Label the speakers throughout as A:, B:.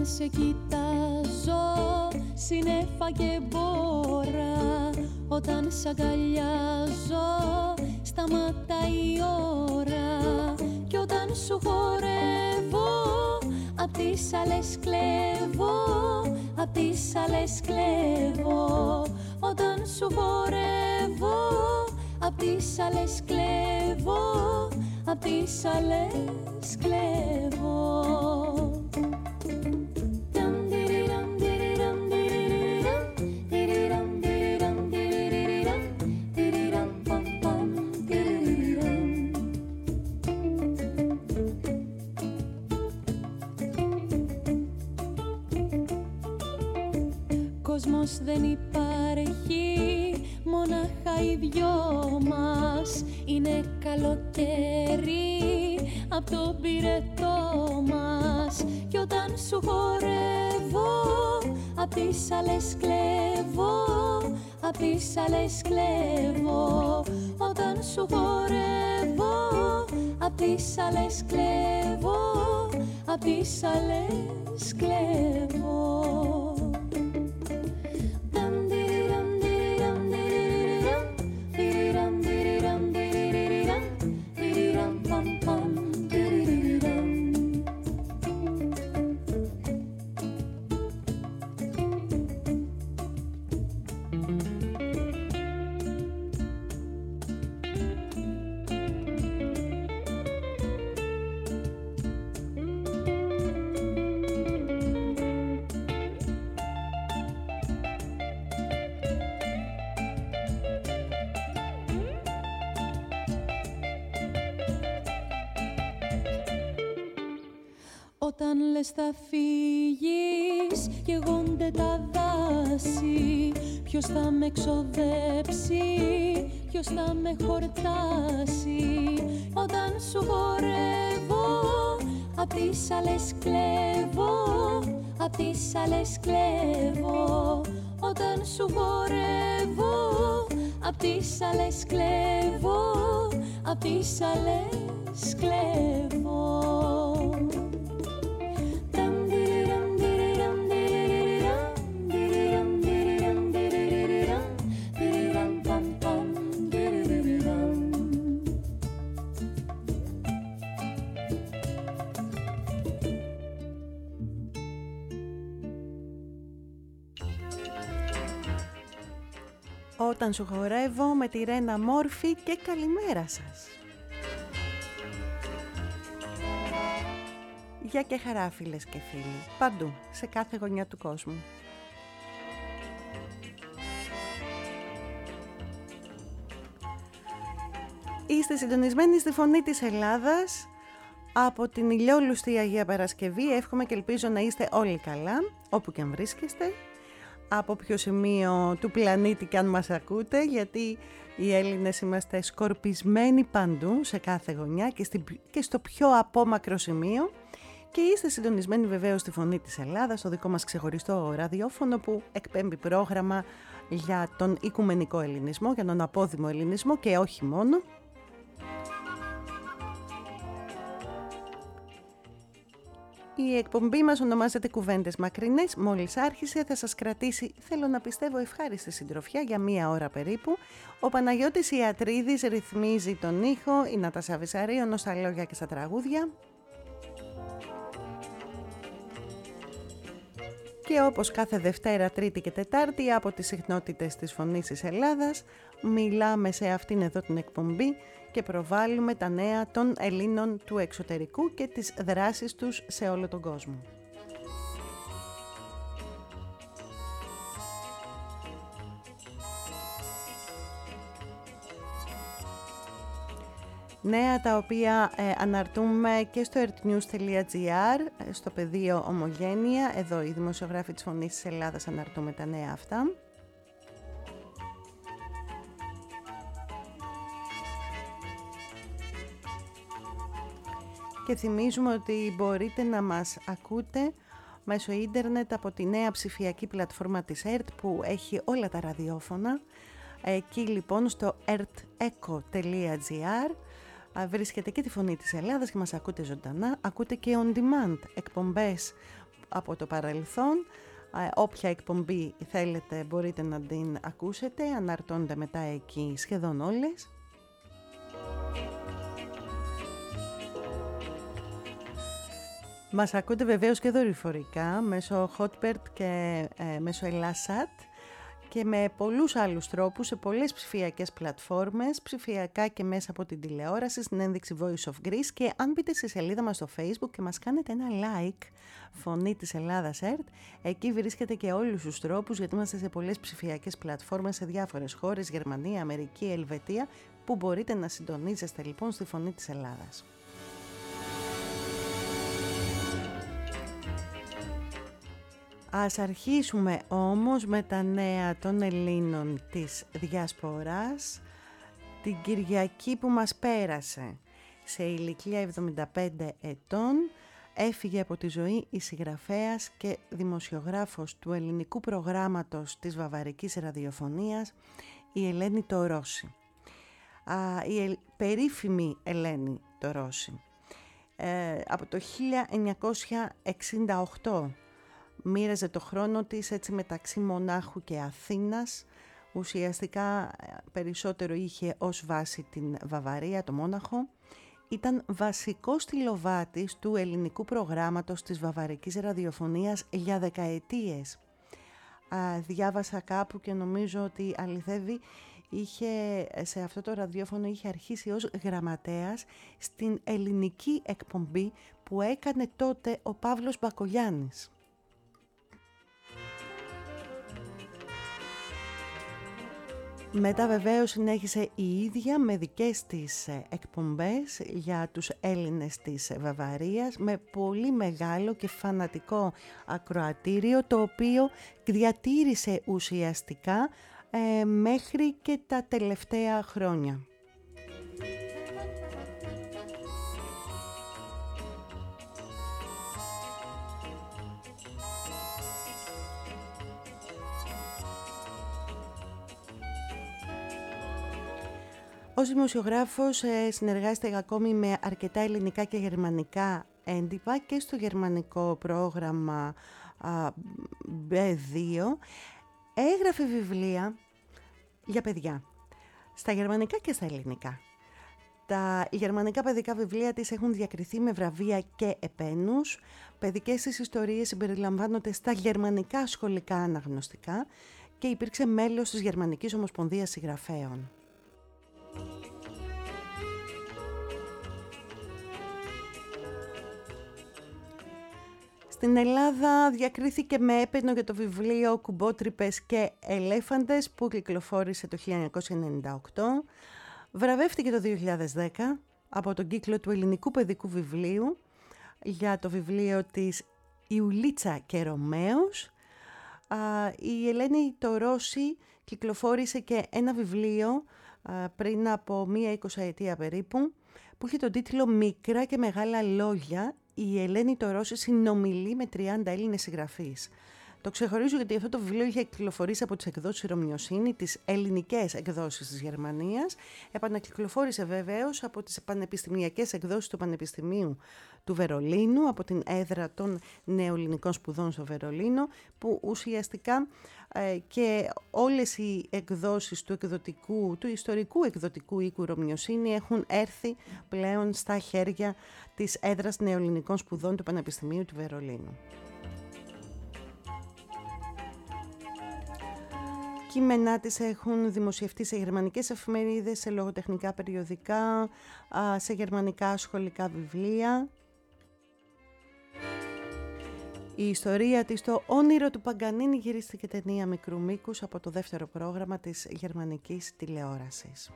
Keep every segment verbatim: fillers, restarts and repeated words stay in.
A: σε κοιτάζω σύννεφα και μπόρα, όταν σ' αγκαλιάζω σταματάει η ώρα, κι όταν σου χορεύω απ' τις άλλες κλέβω, απ' τις άλλες κλέβω. Όταν σου χορεύω απ' τις άλλες κλέβω, απ' τις άλλες κλέβω. Κόσμος δεν υπάρχει, μόναχα οι δυο μας. Είναι καλοκαίρι απ' το πυρετό μας, κι όταν σου χορεύω απ' τις άλλες κλέβω, απ' τις άλλες κλέβω. Όταν σου χορεύω απ' τις άλλες κλέβω, απ' τις άλλες κλέβω. Όταν λες θα φύγεις, καίγονται τα δάση. Ποιος θα με εξοδέψει, ποιος θα με χορτάσει. Όταν σου χορεύω απ' τις άλλες κλέβω, απ' τις άλλες κλέβω. Όταν σου χορεύω απ' τις άλλες κλέβω, απ' τις άλλες κλέβω. Όταν σου χορεύω με τη Ρένα Μόρφη, και καλημέρα σας. Γεια και χαρά φίλες και φίλοι, παντού, σε κάθε γωνιά του κόσμου. Είστε συντονισμένοι στη Φωνή της Ελλάδας. Από την ηλιόλουστη Αγία Παρασκευή εύχομαι και ελπίζω να είστε όλοι καλά, όπου και αν βρίσκεστε, από ποιο σημείο του πλανήτη και αν μας ακούτε, γιατί οι Έλληνες είμαστε σκορπισμένοι παντού, σε κάθε γωνιά και, στη, και στο πιο απόμακρο σημείο, και είστε συντονισμένοι βεβαίως στη Φωνή της Ελλάδας, στο δικό μας ξεχωριστό ραδιόφωνο που εκπέμπει πρόγραμμα για τον οικουμενικό ελληνισμό, για τον απόδημο ελληνισμό και όχι μόνο. Η εκπομπή μας ονομάζεται Κουβέντες Μακρινές. Μόλις άρχισε, θα σας κρατήσει, θέλω να πιστεύω, ευχάριστη συντροφιά για μία ώρα περίπου. Ο Παναγιώτης Ιατρίδης ρυθμίζει τον ήχο, η Νατάσα Βυσαρίωνος στα λόγια και στα τραγούδια. Και όπως κάθε Δευτέρα, Τρίτη και Τετάρτη από τις συχνότητες της Φωνής της Ελλάδας, μιλάμε σε αυτήν εδώ την εκπομπή και προβάλλουμε τα νέα των Ελλήνων του εξωτερικού και τις δράσεις τους σε όλο τον κόσμο. Νέα τα οποία ε, αναρτούμε και στο earthnews τελεία gr, στο πεδίο Ομογένεια. Εδώ οι δημοσιογράφοι της Φωνής της Ελλάδας αναρτούμε τα νέα αυτά. Και θυμίζουμε ότι μπορείτε να μας ακούτε μέσω ίντερνετ από τη νέα ψηφιακή πλατφόρμα της ΕΡΤ που έχει όλα τα ραδιόφωνα. Εκεί λοιπόν στο earthecho τελεία gr βρίσκεται και τη Φωνή της Ελλάδας και μας ακούτε ζωντανά. Ακούτε και on demand εκπομπές από το παρελθόν. Όποια εκπομπή θέλετε μπορείτε να την ακούσετε, αναρτώνται μετά εκεί σχεδόν όλες. Μας ακούτε βεβαίως και δορυφορικά μέσω Hotbird και ε, μέσω Elasat και με πολλούς άλλους τρόπους σε πολλές ψηφιακές πλατφόρμες, ψηφιακά και μέσα από την τηλεόραση, στην ένδειξη Voice of Greece. Και αν μπείτε στη σελίδα μας στο Facebook και μας κάνετε ένα like, Φωνή της Ελλάδας ΕΡΤ, εκεί βρίσκεται και όλους τους τρόπους, γιατί είμαστε σε πολλές ψηφιακές πλατφόρμες σε διάφορες χώρες, Γερμανία, Αμερική, Ελβετία, που μπορείτε να συντονίζεστε λοιπόν στη Φωνή της Ελλάδας. Ας αρχίσουμε όμως με τα νέα των Ελλήνων της Διασποράς. Την Κυριακή που μας πέρασε, σε ηλικία εβδομήντα πέντε ετών, έφυγε από τη ζωή η συγγραφέας και δημοσιογράφος του ελληνικού προγράμματος της Βαβαρικής Ραδιοφωνίας, η Ελένη Τωρόση. Α, η ελ, περίφημη Ελένη Τωρόση. Ε, από το χίλια εννιακόσια εξήντα οκτώ μοίραζε το χρόνο της έτσι μεταξύ Μονάχου και Αθήνας. Ουσιαστικά περισσότερο είχε ως βάση την Βαβαρία, το Μόναχο. Ήταν βασικός τηλοβάτης του ελληνικού προγράμματος της Βαβαρικής Ραδιοφωνίας για δεκαετίες. Α, διάβασα κάπου και νομίζω ότι αληθεύει, είχε, σε αυτό το ραδιόφωνο είχε αρχίσει ως γραμματέας στην ελληνική εκπομπή που έκανε τότε ο Παύλος Μπακογιάννης. Μετά βεβαίως συνέχισε η ίδια με δικές της εκπομπές για τους Έλληνες της Βαβαρίας, με πολύ μεγάλο και φανατικό ακροατήριο, το οποίο διατήρησε ουσιαστικά ε, μέχρι και τα τελευταία χρόνια. Ως δημοσιογράφος ε, συνεργάζεται ακόμη με αρκετά ελληνικά και γερμανικά έντυπα και στο γερμανικό πρόγραμμα α, μπι δύο. Έγραφε βιβλία για παιδιά, στα γερμανικά και στα ελληνικά. Τα γερμανικά παιδικά βιβλία της έχουν διακριθεί με βραβεία και επένους. Παιδικές της ιστορίες συμπεριλαμβάνονται στα γερμανικά σχολικά αναγνωστικά και υπήρξε μέλος της Γερμανικής Ομοσπονδίας Συγγραφέων. Στην Ελλάδα διακρίθηκε με έπαινο για το βιβλίο «Κουμπότρυπες και ελέφαντες» που κυκλοφόρησε το χίλια εννιακόσια ενενήντα οκτώ. Βραβεύτηκε το δύο χιλιάδες δέκα από τον κύκλο του ελληνικού παιδικού βιβλίου για το βιβλίο της «Ιουλίτσα και Ρωμαίος». Η Ελένη Τωρόση κυκλοφόρησε και ένα βιβλίο πριν από μία εικοσαετία περίπου που είχε τον τίτλο «Μικρά και μεγάλα λόγια». Η Ελένη Τωρόση συνομιλεί με τριάντα Έλληνες συγγραφείς. Το ξεχωρίζω γιατί αυτό το βιβλίο είχε κυκλοφορήσει από τις εκδόσεις Ρωμιοσύνη, τις ελληνικές εκδόσεις της Γερμανίας. Επανακυκλοφόρησε βεβαίως από τις πανεπιστημιακές εκδόσεις του Πανεπιστημίου του Βερολίνου, από την έδρα των νεοελληνικών σπουδών στο Βερολίνο, που ουσιαστικά ε, και όλες οι εκδόσεις του, εκδοτικού, του ιστορικού εκδοτικού οίκου Ρωμιοσύνη έχουν έρθει πλέον στα χέρια της έδρας νεοελληνικών σπουδών του Πανεπιστημίου του Βερολίνου. Κείμενά της έχουν δημοσιευτεί σε γερμανικές εφημερίδες, σε λογοτεχνικά περιοδικά, σε γερμανικά σχολικά βιβλία. Η ιστορία της, το όνειρο του Παγκανίνη, γυρίστηκε ταινία μικρού μήκους από το δεύτερο πρόγραμμα της γερμανικής τηλεόρασης.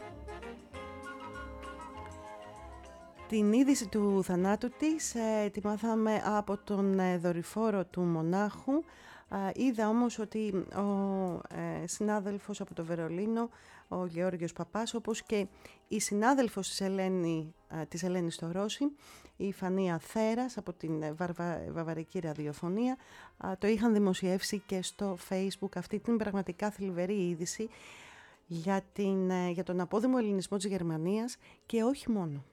A: Την είδηση του θανάτου της ε, τη μάθαμε από τον ε, δορυφόρο του Μονάχου. Ε, είδα όμως ότι ο ε, συνάδελφος από το Βερολίνο, ο Γεώργιος Παπάς, όπως και η συνάδελφος της, Ελένη, ε, της Ελένης Τωρόση, η Φανία Θέρας από την Βαρβα, Βαβαρική Ραδιοφωνία, ε, το είχαν δημοσιεύσει και στο Facebook αυτή την πραγματικά θλιβερή είδηση για, την, ε, για τον απόδημο ελληνισμό της Γερμανίας και όχι μόνο.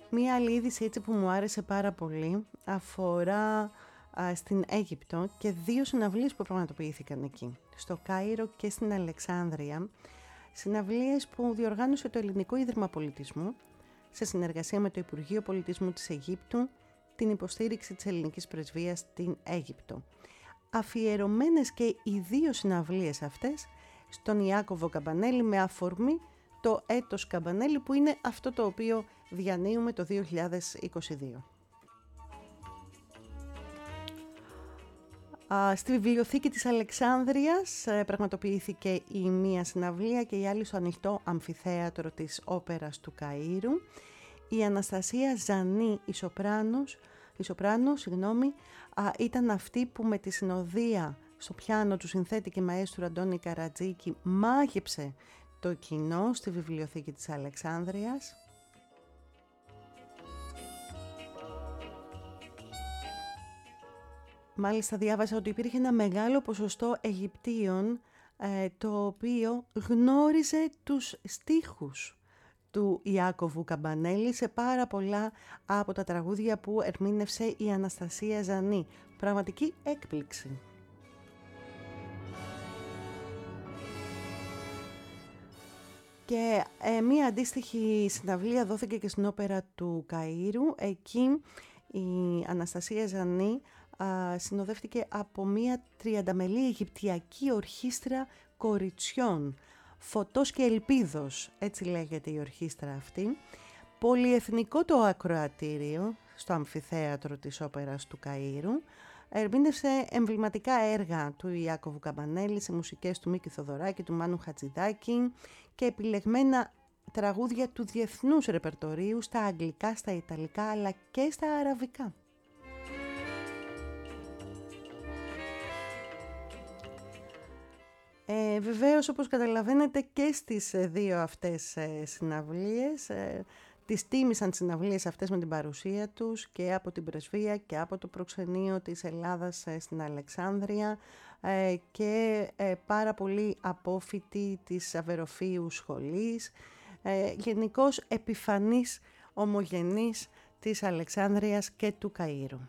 A: Μία άλλη είδηση έτσι που μου άρεσε πάρα πολύ αφορά α, στην Αίγυπτο και δύο συναυλίες που πραγματοποιήθηκαν εκεί, στο Κάιρο και στην Αλεξάνδρεια. Συναυλίες που διοργάνωσε το Ελληνικό Ίδρυμα Πολιτισμού σε συνεργασία με το Υπουργείο Πολιτισμού της Αιγύπτου, την υποστήριξη της ελληνικής πρεσβείας στην Αίγυπτο. Αφιερωμένες και οι δύο συναυλίες αυτές στον Ιάκωβο Καμπανέλη με αφορμή το έτος Καμπανέλη, που είναι αυτό το οποίο διανύουμε το δύο χιλιάδες είκοσι δύο. Στη βιβλιοθήκη της Αλεξάνδρειας πραγματοποιήθηκε η μία συναυλία και η άλλη στο ανοιχτό αμφιθέατρο της Όπερας του Καΐρου. Η Αναστασία Ζανή, η σοπράνος, η σοπράνο, συγγνώμη, ήταν αυτή που με τη συνοδεία στο πιάνο του συνθέτη και μαέστρου Αντώνη Καρατζίκη μάγεψε το κοινό στη βιβλιοθήκη της Αλεξάνδρειας. Μάλιστα διάβασα ότι υπήρχε ένα μεγάλο ποσοστό Αιγυπτίων ε, το οποίο γνώριζε τους στίχους του Ιάκωβου Καμπανέλη σε πάρα πολλά από τα τραγούδια που ερμήνευσε η Αναστασία Ζανή. Πραγματική έκπληξη. Και ε, μία αντίστοιχη συναυλία δόθηκε και στην Όπερα του Καΐρου. Εκεί η Αναστασία Ζανή α, συνοδεύτηκε από μία τριανταμελή Αιγυπτιακή ορχήστρα κοριτσιών. Φωτός και Ελπίδος, έτσι λέγεται η ορχήστρα αυτή. Πολυεθνικό το ακροατήριο στο αμφιθέατρο της Όπερας του Καΐρου. Ερμήνευσε εμβληματικά έργα του Ιάκωβου Καμπανέλη σε μουσικές του Μίκη Θοδωράκη, του Μάνου Χατζηδάκη και επιλεγμένα τραγούδια του διεθνούς ρεπερτορίου στα αγγλικά, στα ιταλικά αλλά και στα αραβικά. Ε, βεβαίως, όπως καταλαβαίνετε, και στις δύο αυτές ε, συναυλίες ε, τις τίμησαν τις συναυλίες αυτές με την παρουσία τους και από την Πρεσβεία και από το προξενείο της Ελλάδας ε, στην Αλεξάνδρεια ε, και ε, πάρα πολλοί απόφοιτοι της Αβεροφύου σχολής, ε, γενικώς επιφανής ομογενής της Αλεξάνδρειας και του Καΐρου.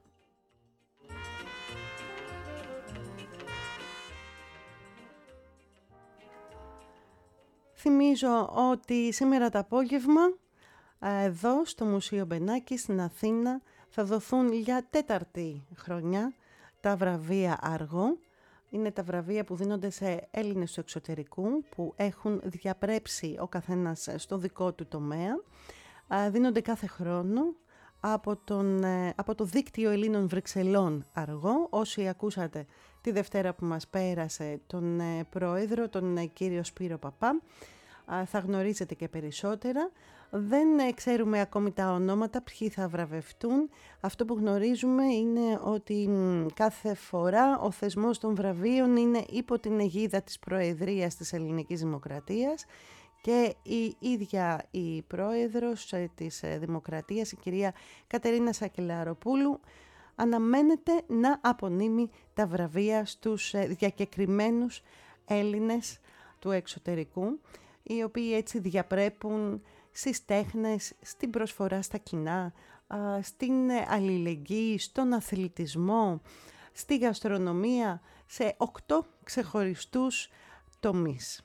A: Θυμίζω ότι σήμερα το απόγευμα εδώ στο Μουσείο Μπενάκη στην Αθήνα θα δοθούν για τέταρτη χρονιά τα βραβεία Αργό. Είναι τα βραβεία που δίνονται σε Έλληνες του εξωτερικού που έχουν διαπρέψει ο καθένας στο δικό του τομέα. Δίνονται κάθε χρόνο από, τον, από το δίκτυο Ελλήνων Βρυξελών Αργό. Όσοι ακούσατε τη Δευτέρα που μας πέρασε τον πρόεδρο, τον κύριο Σπύρο Παπά, θα γνωρίζετε και περισσότερα. Δεν ξέρουμε ακόμη τα ονόματα, ποιοι θα βραβευτούν. Αυτό που γνωρίζουμε είναι ότι κάθε φορά ο θεσμός των βραβείων είναι υπό την αιγίδα της Προεδρίας της Ελληνικής Δημοκρατίας και η ίδια η πρόεδρος της Δημοκρατίας, η κυρία Κατερίνα Σακελαροπούλου, αναμένεται να απονείμει τα βραβεία στους διακεκριμένους Έλληνες του εξωτερικού, οι οποίοι έτσι διαπρέπουν στις τέχνες, στην προσφορά στα κοινά, στην αλληλεγγύη, στον αθλητισμό, στη γαστρονομία, σε οκτώ ξεχωριστούς τομείς.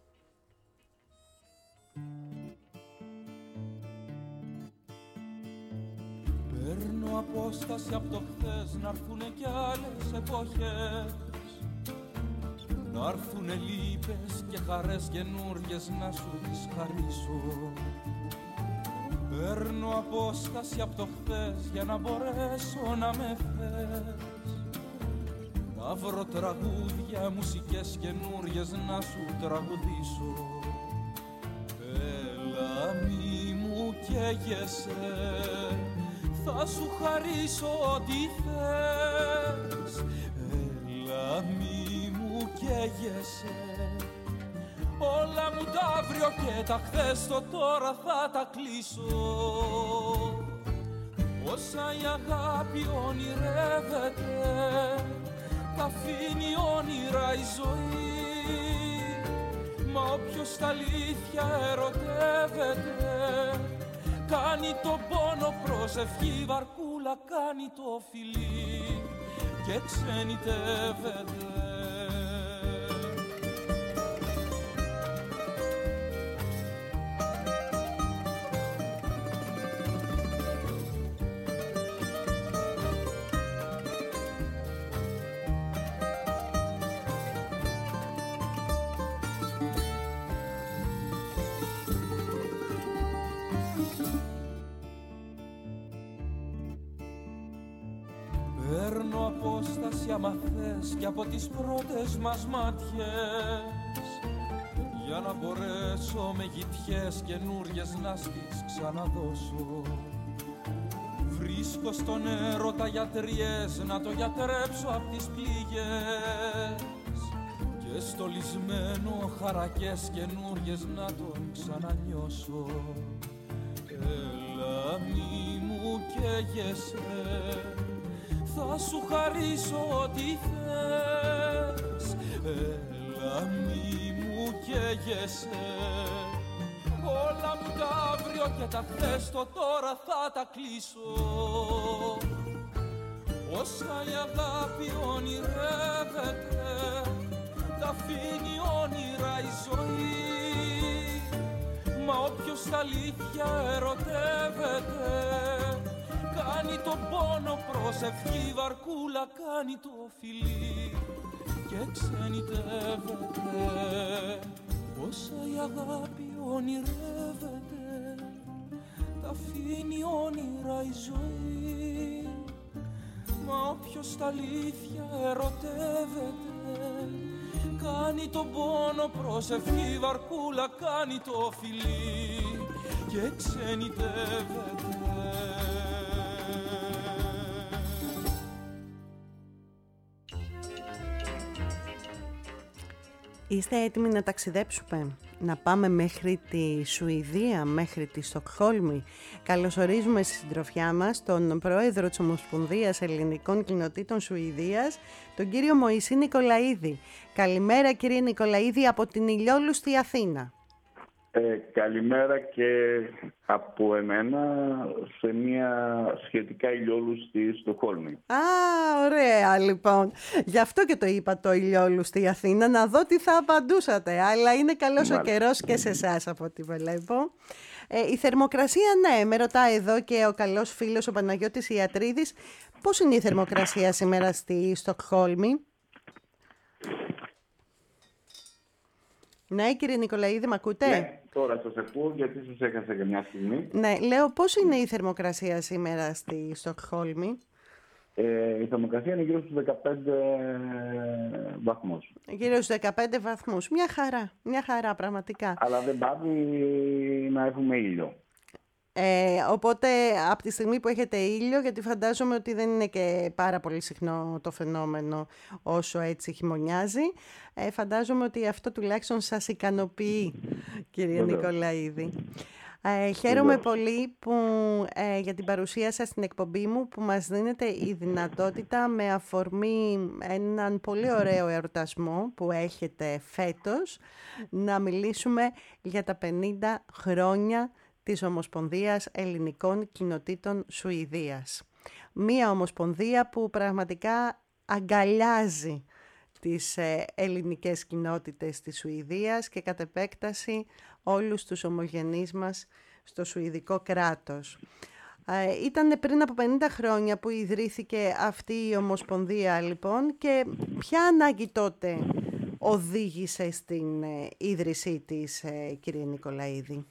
B: Παίρνω απόσταση από το χθες, να έρθουνε κι άλλες εποχές, να έρθουνε λύπες και χαρές καινούριες να σου τις χαρίσω. Παίρνω απόσταση από το χθες για να μπορέσω να με θες, να βρω τραγούδια, μουσικές καινούριες να σου τραγουδήσω. Έλα μη μου καίγεσαι, θα σου χαρίσω ό,τι θες. Έλα μη μου καίγεσαι, όλα μου τα αύριο και τα χθες το τώρα θα τα κλείσω. Όσα η αγάπη ονειρεύεται, τα αφήνει όνειρα η ζωή. Μα όποιος τα αλήθεια ερωτεύεται, κάνει κάνει τον πόνο προσευχή, βαρκούλα κάνει το φιλί και ξενιτεύεται. Παίρνω απόσταση άμα θες και από τις πρώτες μας μάτιες, για να μπορέσω με γητιές καινούριες να στις ξαναδώσω. Βρίσκω στον έρωτα γιατριές να το γιατρέψω απ' τις πληγές και στολισμένο χαρακές καινούριες να τον ξανανιώσω. Έλα μη μου καίγεσαι, θα σου χαρίσω ό,τι θες. Έλα μη μου καίγεσαι, όλα μου τα αύριο και τα χθες το τώρα θα τα κλείσω. Όσα η αγάπη ονειρεύεται, τα αφήνει όνειρα η ζωή. Μα όποιος τα αλήθεια ερωτεύεται, κάνει τον πόνο προσευχή, βαρκούλα κάνει το φιλί και ξενιτεύεται. Όσα η αγάπη ονειρεύεται, τα αφήνει όνειρα η ζωή. Μα όποιος τα αλήθεια ερωτεύεται, κάνει τον πόνο προσευχή, βαρκούλα κάνει το φιλί και ξενιτεύεται.
A: Είστε έτοιμοι να ταξιδέψουμε, να πάμε μέχρι τη Σουηδία, μέχρι τη Στοκχόλμη? Καλωσορίζουμε στη συντροφιά μας τον πρόεδρο της Ομοσπονδίας Ελληνικών Κοινοτήτων Σουηδίας, τον κύριο Μωυσή Νικολαίδη. Καλημέρα κύριε Νικολαίδη από την ηλιόλουστη Αθήνα.
C: Ε, καλημέρα και από εμένα σε μια σχετικά ηλιόλουστη Στοκχόλμη.
A: Α, ωραία λοιπόν. Γι' αυτό και το είπα το ηλιόλουστη Αθήνα, να δω τι θα απαντούσατε. Αλλά είναι καλός Μάλιστα. ο καιρός και σε εσάς από ό,τι βλέπω. Ε, η θερμοκρασία, ναι, με ρωτάει εδώ και ο καλός φίλος ο Παναγιώτης Ιατρίδης. Πώς είναι η θερμοκρασία σήμερα στη Στοκχόλμη? Ναι, κύριε Νικολαίδη, μ' ακούτε?
C: Ναι, τώρα σας ακούω γιατί σας έχασα για μια στιγμή.
A: Ναι, λέω πώς είναι η θερμοκρασία σήμερα στη Στοκχόλμη?
C: Ε, η θερμοκρασία είναι γύρω στους δεκαπέντε βαθμούς.
A: Γύρω στους δεκαπέντε βαθμούς. Μια χαρά, μια χαρά πραγματικά.
C: Αλλά δεν πάβει να έχουμε ήλιο.
A: Ε, οπότε από τη στιγμή που έχετε ήλιο, γιατί φαντάζομαι ότι δεν είναι και πάρα πολύ συχνό το φαινόμενο όσο έτσι χειμωνιάζει, ε, φαντάζομαι ότι αυτό τουλάχιστον σας ικανοποιεί, κύριε Βεβαίως. Νικολαίδη. Ε, χαίρομαι Βεβαίως. πολύ που, ε, για την παρουσία σας στην εκπομπή μου, που μας δίνετε η δυνατότητα με αφορμή έναν πολύ ωραίο εορτασμό που έχετε φέτος να μιλήσουμε για τα πενήντα χρόνια της Ομοσπονδίας Ελληνικών Κοινοτήτων Σουηδίας. Μία ομοσπονδία που πραγματικά αγκαλιάζει τις ελληνικές κοινότητες της Σουηδίας και κατ' επέκταση όλους τους ομογενείς μας στο Σουηδικό κράτος. Ε, ήταν πριν από πενήντα χρόνια που ιδρύθηκε αυτή η ομοσπονδία λοιπόν, και ποια ανάγκη τότε οδήγησε στην ε, ίδρυσή της, ε, κύριε Νικολαίδη?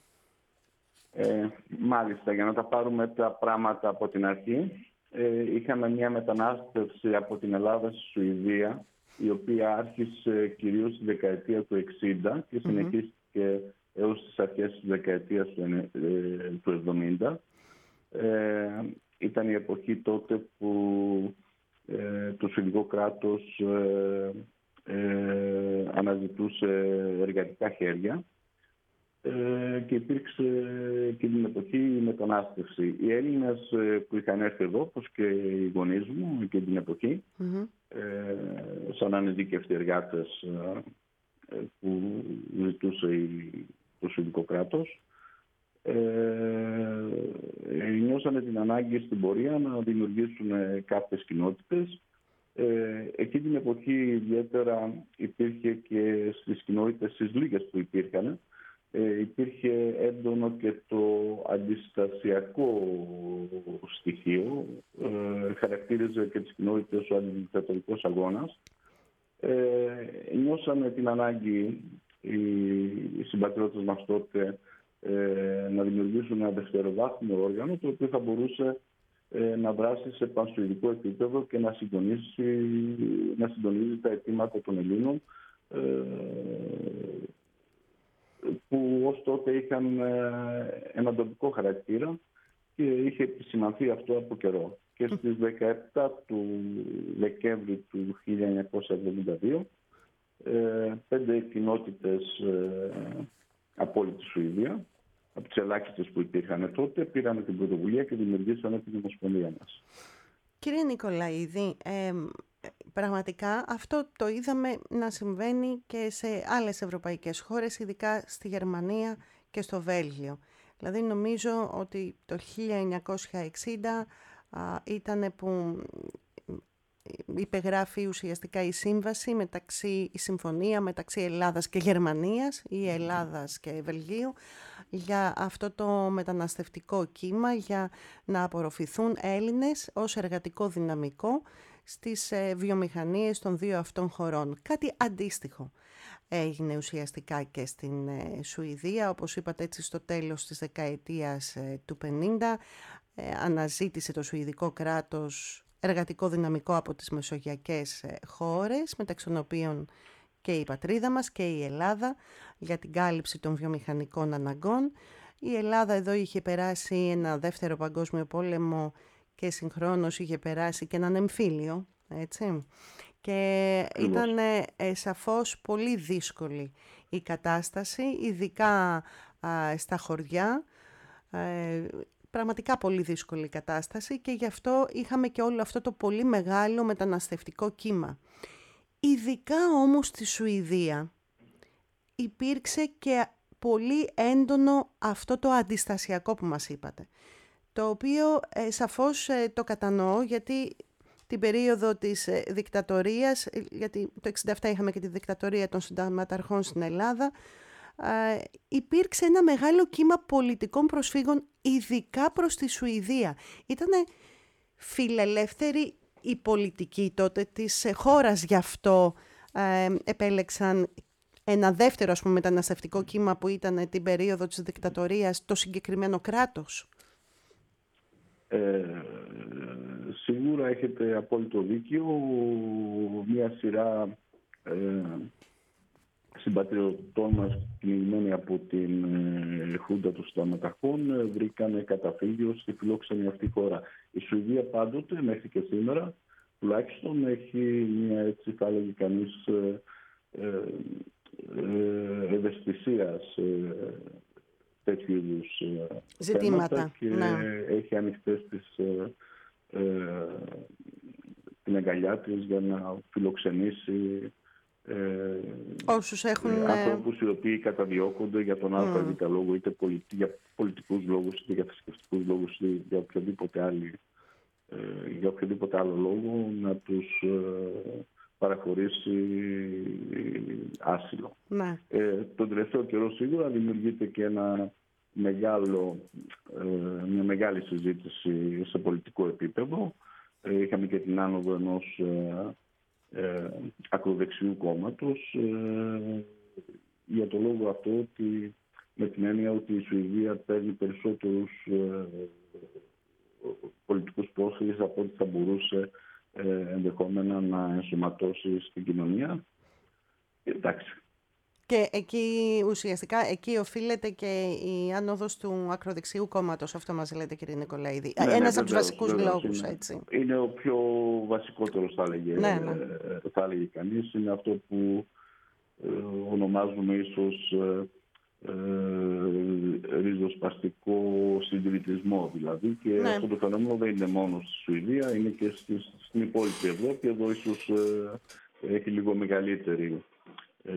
C: Ε, μάλιστα, για να τα πάρουμε τα πράγματα από την αρχή, ε, είχαμε μια μετανάστευση από την Ελλάδα στη Σουηδία, η οποία άρχισε κυρίως στη δεκαετία του εξήντα και συνεχίστηκε mm-hmm. έως τις αρχές της δεκαετίας του, ε, του εβδομήντα. Ε, ήταν η εποχή τότε που ε, το Σουηδικό κράτος ε, ε, αναζητούσε εργατικά χέρια. Ε, και υπήρξε και την εποχή η μετανάστευση. Οι Έλληνες που είχαν έρθει εδώ, όπως και οι γονείς μου και την εποχή, mm-hmm. ε, σαν ανειδίκευτοι εργάτες ε, που ζητούσε η, το Σουηδικό κράτος, ε, νιώσανε την ανάγκη στην πορεία να δημιουργήσουν κάποιες κοινότητες. Ε, εκείνη την εποχή ιδιαίτερα υπήρχε και στις κοινότητες τις λίγες που υπήρχαν, ε, υπήρχε έντονο και το αντιστασιακό στοιχείο, ε, χαρακτήριζε και τις κοινότητες ο αντιδικτατορικός αγώνας. Ε, νιώσαμε την ανάγκη οι συμπατριώτες μας τότε ε, να δημιουργήσουν ένα δευτεροβάθμιο όργανο το οποίο θα μπορούσε ε, να δράσει σε πανσουηδικό επίπεδο και να συντονίσει, να συντονίζει τα αιτήματα των Ελλήνων ε, που ως τότε είχαν ε, έναν τοπικό χαρακτήρα και είχε επισημανθεί αυτό από καιρό. Και στις δεκαεπτά του Δεκέμβρη του χίλια εννιακόσια εβδομήντα δύο ε, πέντε κοινότητες ε, από όλη τη Σουηδία, από τις ελάχιστες που υπήρχαν τότε, πήραν την πρωτοβουλία και δημιουργήσανε την Ομοσπονδία μας.
A: Κύριε Νικολαίδη, ε, πραγματικά αυτό το είδαμε να συμβαίνει και σε άλλες ευρωπαϊκές χώρες, ειδικά στη Γερμανία και στο Βέλγιο. Δηλαδή νομίζω ότι το χίλια εννιακόσια εξήντα ήταν που υπεγράφει ουσιαστικά η σύμβαση μεταξύ, η συμφωνία μεταξύ Ελλάδας και Γερμανίας ή Ελλάδας και Βελγίου για αυτό το μεταναστευτικό κύμα, για να απορροφηθούν Έλληνες ως εργατικό δυναμικό στις βιομηχανίες των δύο αυτών χωρών. Κάτι αντίστοιχο έγινε ουσιαστικά και στην Σουηδία, όπως είπατε, έτσι στο τέλος της δεκαετίας του πενήντα αναζήτησε το Σουηδικό κράτος εργατικό δυναμικό από τις μεσογειακές χώρες, μεταξύ των οποίων και η πατρίδα μας και η Ελλάδα, για την κάλυψη των βιομηχανικών αναγκών. Η Ελλάδα εδώ είχε περάσει ένα δεύτερο παγκόσμιο πόλεμο και συγχρόνως είχε περάσει και έναν εμφύλιο, έτσι. Και ήταν ε, σαφώς πολύ δύσκολη η κατάσταση, ειδικά α, στα χωριά, ε, πραγματικά πολύ δύσκολη κατάσταση και γι' αυτό είχαμε και όλο αυτό το πολύ μεγάλο μεταναστευτικό κύμα. Ειδικά όμως στη Σουηδία υπήρξε και πολύ έντονο αυτό το αντιστασιακό που μας είπατε, το οποίο ε, σαφώς ε, το κατανοώ, γιατί την περίοδο της ε, δικτατορίας, γιατί το εξήντα επτά είχαμε και τη δικτατορία των συνταγματαρχών στην Ελλάδα, ε, υπήρξε ένα μεγάλο κύμα πολιτικών προσφύγων, ειδικά προς τη Σουηδία. Ήτανε φιλελεύθερη η πολιτική τότε της χώρας, γι' αυτό ε, επέλεξαν ένα δεύτερο, ας πούμε, μεταναστευτικό κύμα που ήταν την περίοδο της δικτατορίας, το συγκεκριμένο κράτος.
C: Ε, σίγουρα έχετε απόλυτο δίκιο. Μία σειρά ε, συμπατριωτών μας κυνηγημένοι από την ε, Χούντα των Συνταγματαρχών ε, βρήκαν καταφύγιο στη φιλόξενη αυτή χώρα. Η Σουηδία πάντοτε, μέχρι και σήμερα, τουλάχιστον έχει μια, έτσι θα έλεγε κανείς, ε, ε, ε, ευαισθησίας ε, τέτοιου είδους ζητήματα και ναι. Έχει ανοιχτές τις, ε, ε, την αγκαλιά της για να φιλοξενήσει ε,
A: όσους έχουν
C: ε, ανθρώπους οι οποίοι καταδιώκονται για τον άλλο mm. λόγο, είτε πολιτι, για πολιτικούς λόγους, είτε για θρησκευτικούς λόγους, είτε για οποιοδήποτε, άλλη, ε, για οποιοδήποτε άλλο λόγο, να τους ε, παραχωρήσει άσυλο. Ναι. Ε, τον τελευταίο καιρό σίγουρα δημιουργείται και ένα μεγάλο, ε, μια μεγάλη συζήτηση σε πολιτικό επίπεδο. Ε, είχαμε και την άνοδο ενός ε, ε, ακροδεξιού κόμματος ε, για το λόγο αυτό ότι, με την έννοια ότι η Σουηδία παίρνει περισσότερους ε, πολιτικούς πρόσφυγες από ό,τι θα μπορούσε Ε, ενδεχόμενα να ενσωματώσει στην κοινωνία. Εντάξει.
A: Και εκεί ουσιαστικά εκεί οφείλεται και η άνοδος του ακροδεξιού κόμματος, αυτό μας λέτε, κύριε Νικολαίδη. Ναι, Ένας ναι, από τους βασικούς λόγους,
C: είναι,
A: έτσι.
C: Είναι ο πιο βασικότερος, θα έλεγε, ναι, ναι. Ε, θα έλεγε κανείς. Είναι αυτό που ε, ονομάζουμε ίσως ε, Ε, ριζοσπαστικό συντηρητισμό δηλαδή, και ναι. αυτό το φαινόμενο δεν είναι μόνο στη Σουηδία, είναι και στη, στην υπόλοιπη Ευρώπη. Εδώ ίσως ε, έχει λίγο μεγαλύτερη ε,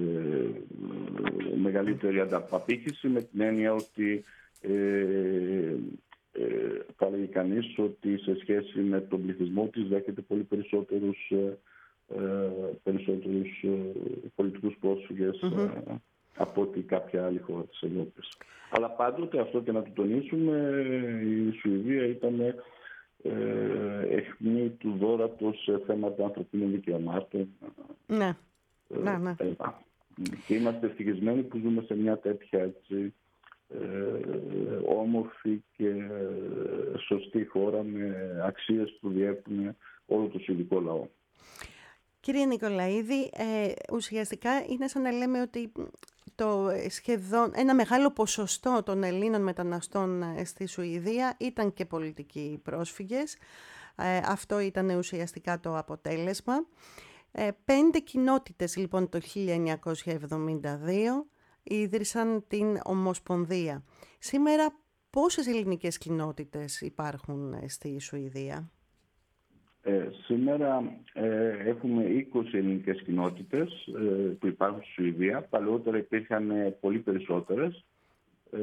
C: μεγαλύτερη ανταπαπήχηση, με την έννοια ότι ε, ε, θα κανείς ότι σε σχέση με τον πληθυσμό της δέχεται πολύ περισσότερους, ε, περισσότερους ε, πολιτικούς πρόσφυγες mm-hmm. από ότι κάποια άλλη χώρα της Ευρώπης. Αλλά πάντοτε, αυτό και να το τονίσουμε, η Σουηδία ήταν ε, αιχμή του δώρατος σε θέματα ανθρωπίνων δικαιωμάτων.
A: Ναι.
C: Ε,
A: ναι, ναι.
C: Ε, και είμαστε ευτυχισμένοι που ζούμε σε μια τέτοια έτσι, ε, όμορφη και σωστή χώρα με αξίες που διέπουν όλο το σουηδικό λαό.
A: Κύριε Νικολαίδη, ε, ουσιαστικά είναι σαν να λέμε ότι το σχεδόν ένα μεγάλο ποσοστό των Ελλήνων μεταναστών στη Σουηδία ήταν και πολιτικοί πρόσφυγες. Ε, αυτό ήταν ουσιαστικά το αποτέλεσμα. Ε, πέντε κοινότητες λοιπόν το χίλια εννιακόσια εβδομήντα δύο ίδρυσαν την Ομοσπονδία. Σήμερα πόσες ελληνικές κοινότητες υπάρχουν στη Σουηδία?
C: Ε, σήμερα ε, έχουμε είκοσι ελληνικές κοινότητες ε, που υπάρχουν στη Σουηδία. Παλαιότερα υπήρχαν ε, πολύ περισσότερες. Ε,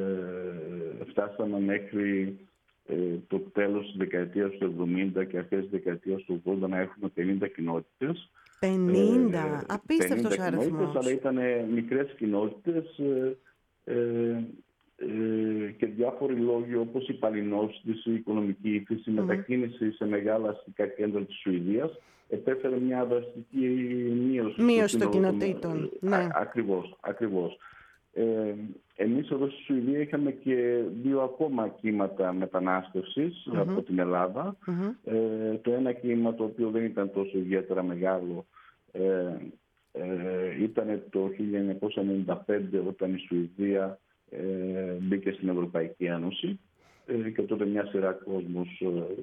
C: φτάσαμε μέχρι ε, το τέλος της δεκαετίας του εβδομήντα και αρχές της δεκαετίας του ογδόντα να έχουμε πενήντα κοινότητες.
A: πενήντα!
C: Ε,
A: Απίστευτος αριθμός.
C: Αλλά ήταν μικρές κοινότητες ε, ε, Ε, και διάφοροι λόγοι όπως η παλινόστηση, η οικονομική ύφεση, η mm-hmm. μετακίνηση σε μεγάλα αστικά κέντρα της Σουηδίας επέφερε μια δραστική μείωση,
A: μείωση των κοινοτήτων. Ναι.
C: Α, ακριβώς, ακριβώς. Ε, εμείς εδώ στη Σουηδία είχαμε και δύο ακόμα κύματα μετανάστευσης mm-hmm. από την Ελλάδα. Mm-hmm. Ε, το ένα κύμα, το οποίο δεν ήταν τόσο ιδιαίτερα μεγάλο, ε, ε, ήταν το χίλια εννιακόσια ενενήντα πέντε, όταν η Σουηδία Ε, μπήκε στην Ευρωπαϊκή Ένωση ε, και τότε μια σειρά κόσμος ε,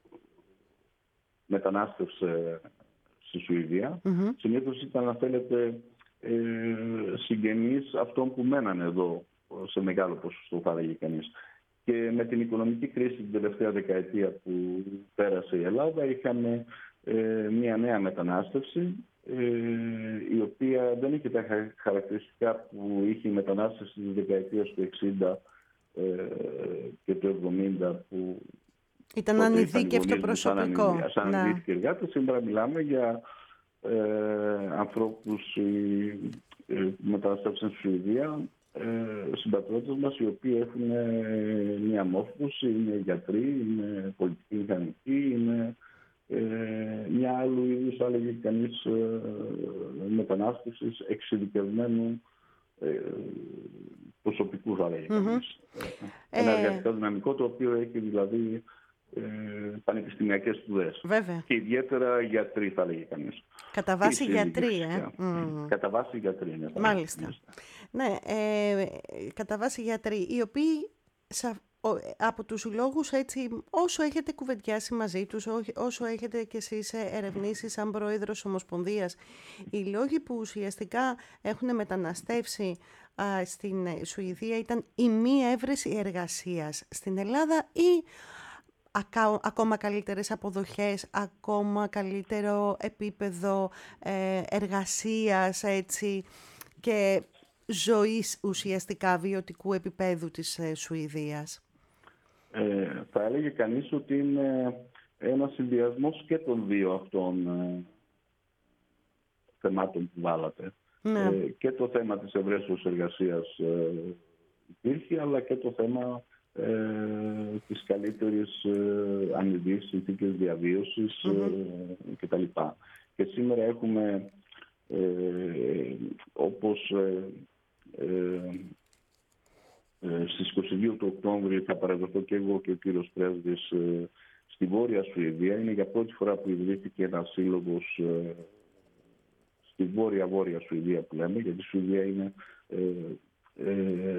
C: μετανάστευσε στη Σουηδία. Mm-hmm. Συνήθως ήταν, να θέλετε, ε, συγγενείς αυτών που μέναν εδώ σε μεγάλο ποσοστό, θα έλεγε κανείς. Και με την οικονομική κρίση την τελευταία δεκαετία που πέρασε η Ελλάδα, είχαμε ε, μια νέα μετανάστευση, η οποία δεν είχε τα χαρακτηριστικά που είχε η μετανάστευση της δεκαετίας του εξήντα και του εβδομήντα, που
A: ήταν ανειδίκευτο προσωπικό.
C: Σαν ανειδίκευτοι εργάτες. Σήμερα μιλάμε για ε, ανθρώπους ε, που μεταναστεύσαν στη Σουηδία, ε, συμπατριώτες μας, οι οποίοι έχουν μια μόρφωση, είναι γιατροί, είναι πολιτικοί μηχανικοί, είναι Ε, μια άλλου είδους, θα έλεγε κανείς, ε, μετανάστευσης εξειδικευμένου ε, προσωπικού, θα έλεγε κανείς. Mm-hmm. Ένα ε... εργατικό δυναμικό, το οποίο έχει δηλαδή ε, πανεπιστημιακές σπουδές.
A: Βέβαια.
C: Και ιδιαίτερα γιατροί, θα έλεγε κανείς.
A: Κατά βάση γιατροί, ε.
C: Mm. Κατά βάση γιατροί, ναι.
A: Μάλιστα. Ναι, ε, κατά βάση γιατροί, οι οποίοι από τους λόγους, έτσι, όσο έχετε κουβεντιάσει μαζί τους, όσο έχετε κι εσείς ερευνήσει σαν πρόεδρος Ομοσπονδίας, οι λόγοι που ουσιαστικά έχουν μεταναστεύσει α, στην Σουηδία ήταν η μη έβρεση εργασίας στην Ελλάδα ή ακα, ακόμα καλύτερες αποδοχές, ακόμα καλύτερο επίπεδο ε, εργασίας, έτσι, και ζωής ουσιαστικά βιωτικού επίπεδου της ε, Σουηδίας?
C: Ε, θα έλεγε κανείς ότι είναι ένας συνδυασμός και των δύο αυτών ε, θεμάτων που βάλατε. Ναι. Ε, και το θέμα της ευρέσεως εργασίας ε, υπήρχε, αλλά και το θέμα ε, της καλύτερης ε, αμοιβής, συνθήκες διαβίωσης mm-hmm. ε, κτλ. Και σήμερα έχουμε ε, όπως ε, ε, Ε, στις είκοσι δύο του Οκτώβρη θα παραδοθώ και εγώ και ο κύριος Πρέσβης ε, στη Βόρεια Σουηδία. Είναι για πρώτη φορά που ιδρύθηκε ένας σύλλογος ε, στη Βόρεια-Βόρεια Σουηδία, που λέμε, γιατί η Σουηδία είναι ε, ε,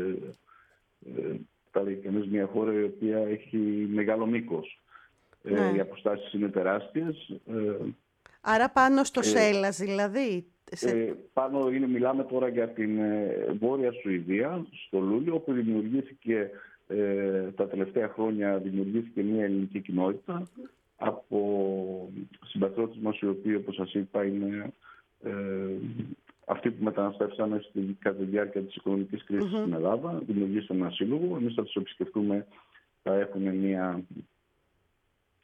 C: ε, θα λέει κανείς μια χώρα η οποία έχει μεγάλο μήκος. Ναι. Ε, οι αποστάσεις είναι τεράστιες. Ε,
A: Άρα πάνω στο ε, Σέλλας δηλαδή? Σε...
C: Ε, πάνω είναι, μιλάμε τώρα για την ε, Βόρεια Σουηδία, στο Λούλιο, όπου δημιουργήθηκε ε, τα τελευταία χρόνια δημιουργήθηκε μια ελληνική κοινότητα από συμπατριώτες μας, οι οποίοι, όπως σας είπα, είναι ε, αυτοί που μεταναστεύσανε στη, κατά τη διάρκεια της οικονομικής κρίσης mm-hmm. στην Ελλάδα. Δημιουργήσαμε ένα σύλλογο. Εμείς θα τους επισκεφτούμε, θα έχουμε μια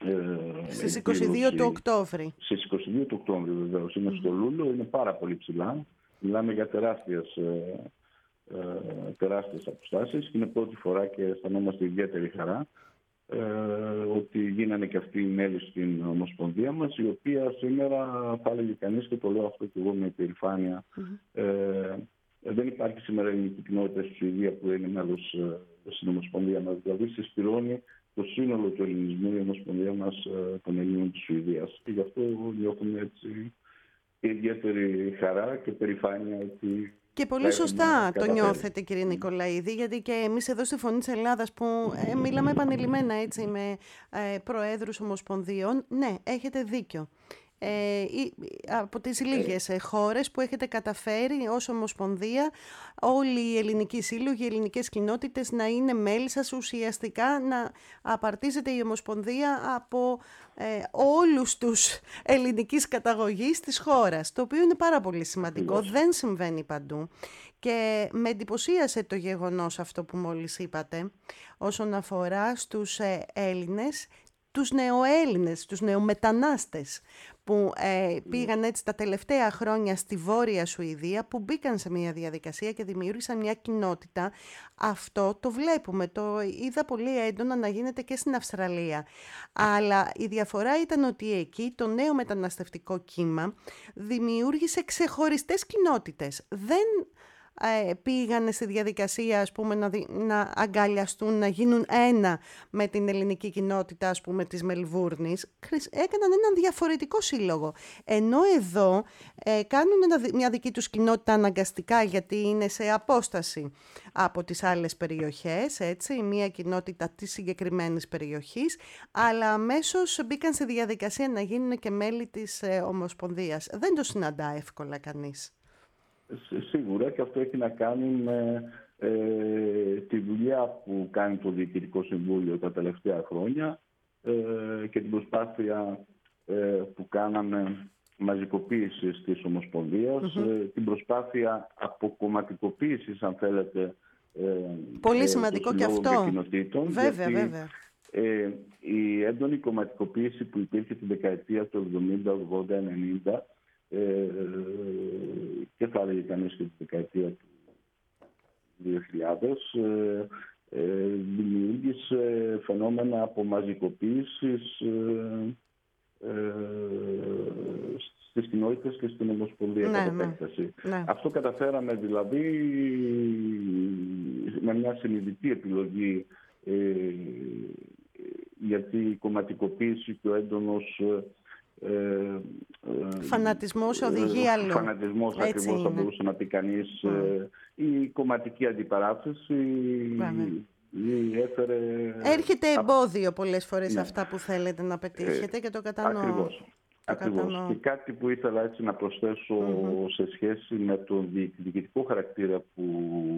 C: Ε,
A: Στις είκοσι δύο του Οκτώβρη.
C: Στις είκοσι δύο του Οκτώβρη βεβαίως. Είναι mm. στο Λούλο, είναι πάρα πολύ ψηλά. Μιλάμε για τεράστιες, ε, ε, τεράστιες αποστάσεις και είναι πρώτη φορά και αισθανόμαστε ιδιαίτερη χαρά ε, ότι γίνανε και αυτοί οι μέλη στην Ομοσπονδία μας, η οποία σήμερα θα έλεγε κανείς, και το λέω αυτό και εγώ με υπερηφάνεια, mm. ε, δεν υπάρχει σήμερα ελληνική κοινότητα στη Σουηδία που είναι μέλος ε, στην Ομοσπονδία μας. Δηλαδή συσπηρώνει το σύνολο του ελληνισμού η Ομοσπονδία μας ε, των Ελλήνων της Σουηδίας. Και γι' αυτό νιώθουμε έτσι ιδιαίτερη χαρά και περηφάνεια ότι...
A: Και πολύ σωστά το νιώθετε, κύριε Νικολαίδη, γιατί και εμείς εδώ στη Φωνή της Ελλάδας που ε, μιλάμε επανειλημμένα έτσι με ε, προέδρους ομοσπονδίων, ναι, έχετε δίκιο. Ε, από τις λίγες ε, χώρες που έχετε καταφέρει ως Ομοσπονδία όλοι οι ελληνικοί σύλλογοι, οι ελληνικές κοινότητες να είναι μέλη σας, ουσιαστικά να απαρτίζεται η Ομοσπονδία από ε, όλους τους ελληνικής καταγωγής της χώρας, το οποίο είναι πάρα πολύ σημαντικό, δεν συμβαίνει παντού. Και με εντυπωσίασε το γεγονός αυτό που μόλις είπατε όσον αφορά στους ε, Έλληνες, τους νεοέλληνες, τους νεομετανάστες που ε, πήγαν έτσι τα τελευταία χρόνια στη Βόρεια Σουηδία, που μπήκαν σε μια διαδικασία και δημιούργησαν μια κοινότητα. Αυτό το βλέπουμε, το είδα πολύ έντονα να γίνεται και στην Αυστραλία. Αλλά η διαφορά ήταν ότι εκεί το νέο μεταναστευτικό κύμα δημιούργησε ξεχωριστές κοινότητες. Δεν ε, πήγανε στη διαδικασία, ας πούμε, να, δι, να αγκαλιαστούν, να γίνουν ένα με την ελληνική κοινότητα, ας πούμε, της Μελβούρνης. Έκαναν έναν διαφορετικό σύλλογο. Ενώ εδώ ε, κάνουν ένα, μια δική τους κοινότητα αναγκαστικά, γιατί είναι σε απόσταση από τις άλλες περιοχές, έτσι, μια κοινότητα της συγκεκριμένης περιοχής, αλλά αμέσως μπήκαν στη διαδικασία να γίνουν και μέλη της ε, Ομοσπονδίας. Δεν το συναντά εύκολα κανείς.
C: Σίγουρα, και αυτό έχει να κάνει με ε, τη δουλειά που κάνει το Διοικητικό Συμβούλιο τα τελευταία χρόνια ε, και την προσπάθεια ε, που κάναμε μαζικοποίησης της Ομοσπονδίας, mm-hmm. ε, την προσπάθεια αποκομματικοποίησης, αν θέλετε, ε,
A: πολύ σημαντικό
C: ε,
A: και αυτό.
C: Βέβαια, γιατί, βέβαια. Ε, η έντονη κομματικοποίηση που υπήρχε την δεκαετία του εβδομήντα, ογδόντα, ενενήντα Ε, και θα έλεγε κανείς και τη δεκαετία του δύο χιλιάδες ε, ε, δημιούργησε φαινόμενα απομαζικοποίησης ε, ε, στις κοινότητες και στην Ομοσπονδία, ναι, κατά επέκταση. Ναι. Αυτό καταφέραμε δηλαδή με μια συνειδητή επιλογή, ε, γιατί η κομματικοποίηση και ο έντονος Ε,
A: φανατισμός οδηγεί αλλού.
C: Φανατισμός ακριβώς θα μπορούσε να πει κανείς. Mm. Ε, η κομματική αντιπαράθεση η έφερε...
A: Έρχεται εμπόδιο πολλές φορές, ναι, αυτά που θέλετε να πετύχετε, ε, και το κατανοώ.
C: Ακριβώς. Το ακριβώς. Κατανοώ. Και κάτι που ήθελα έτσι να προσθέσω mm-hmm. σε σχέση με τον διοικητικό χαρακτήρα που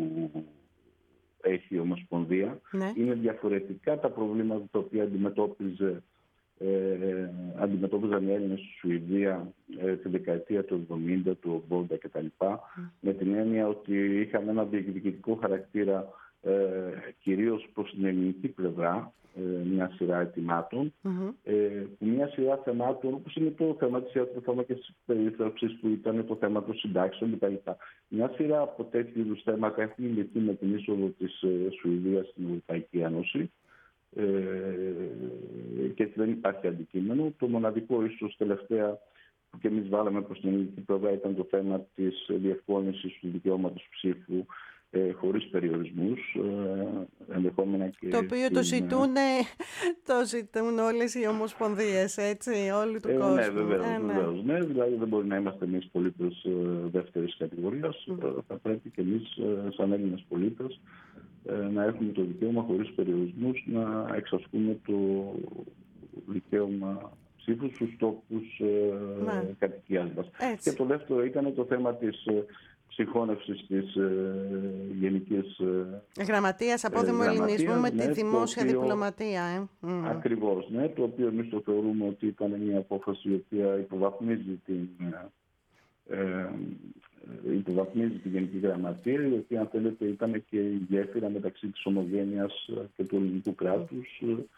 C: έχει η Ομοσπονδία, ναι, είναι διαφορετικά τα προβλήματα τα οποία αντιμετώπιζε Ε, αντιμετώπιζαν οι Έλληνες στη Σουηδία ε, τη δεκαετία του εβδομήντα, του ογδόντα κτλ. Mm. Με την έννοια ότι είχαμε ένα διεκδικητικό χαρακτήρα ε, κυρίως προς την ελληνική πλευρά, ε, μια σειρά αιτημάτων, mm-hmm. ε, που μια σειρά θεμάτων, όπως είναι το θέμα της ιατροφαρμακευτικής περίθαλψης, που ήταν το θέμα των συντάξεων κτλ. Μια σειρά από τέτοιου είδους θέματα έχουν λυθεί με την είσοδο της ε, Σουηδίας στην Ευρωπαϊκή Ένωση. Ε, και έτσι δεν υπάρχει αντικείμενο. Το μοναδικό ίσως τελευταία που και εμείς βάλαμε προς την ελληνική πλευρά ήταν το θέμα της διευκόλυνσης του δικαιώματος ψήφου ε, χωρίς περιορισμούς, ε, ενδεχόμενα και...
A: Το οποίο
C: στην...
A: το, ζητούν, το ζητούν όλες οι ομοσπονδίες, έτσι, όλου του
C: ε,
A: κόσμου.
C: Ναι, βεβαίως, ε, ναι. βεβαίως, ναι. Δηλαδή δεν μπορεί να είμαστε εμείς πολίτες ε, δεύτερης κατηγορίας. Mm. Ε, θα πρέπει και εμείς ε, σαν Έλληνες πολίτες να έχουμε το δικαίωμα χωρίς περιορισμούς να εξασκούμε το δικαίωμα ψήφου στους τόπους ναι. κατοικίας μας. Έτσι. Και το δεύτερο ήταν το θέμα της συγχώνευσης της ε, Γενικής
A: Γραμματείας Απόδημου Ελληνισμού με ναι, τη δημόσια οποίο, διπλωματία. Ε. Mm.
C: Ακριβώς, ναι, το οποίο εμείς το θεωρούμε ότι ήταν μια απόφαση η οποία υποβαθμίζει την... Ε, υποβαθμίζει τη Γενική Γραμματεία, η οποία, αν θέλετε, ήταν και η γέφυρα μεταξύ της ομογένειας και του ελληνικού κράτους,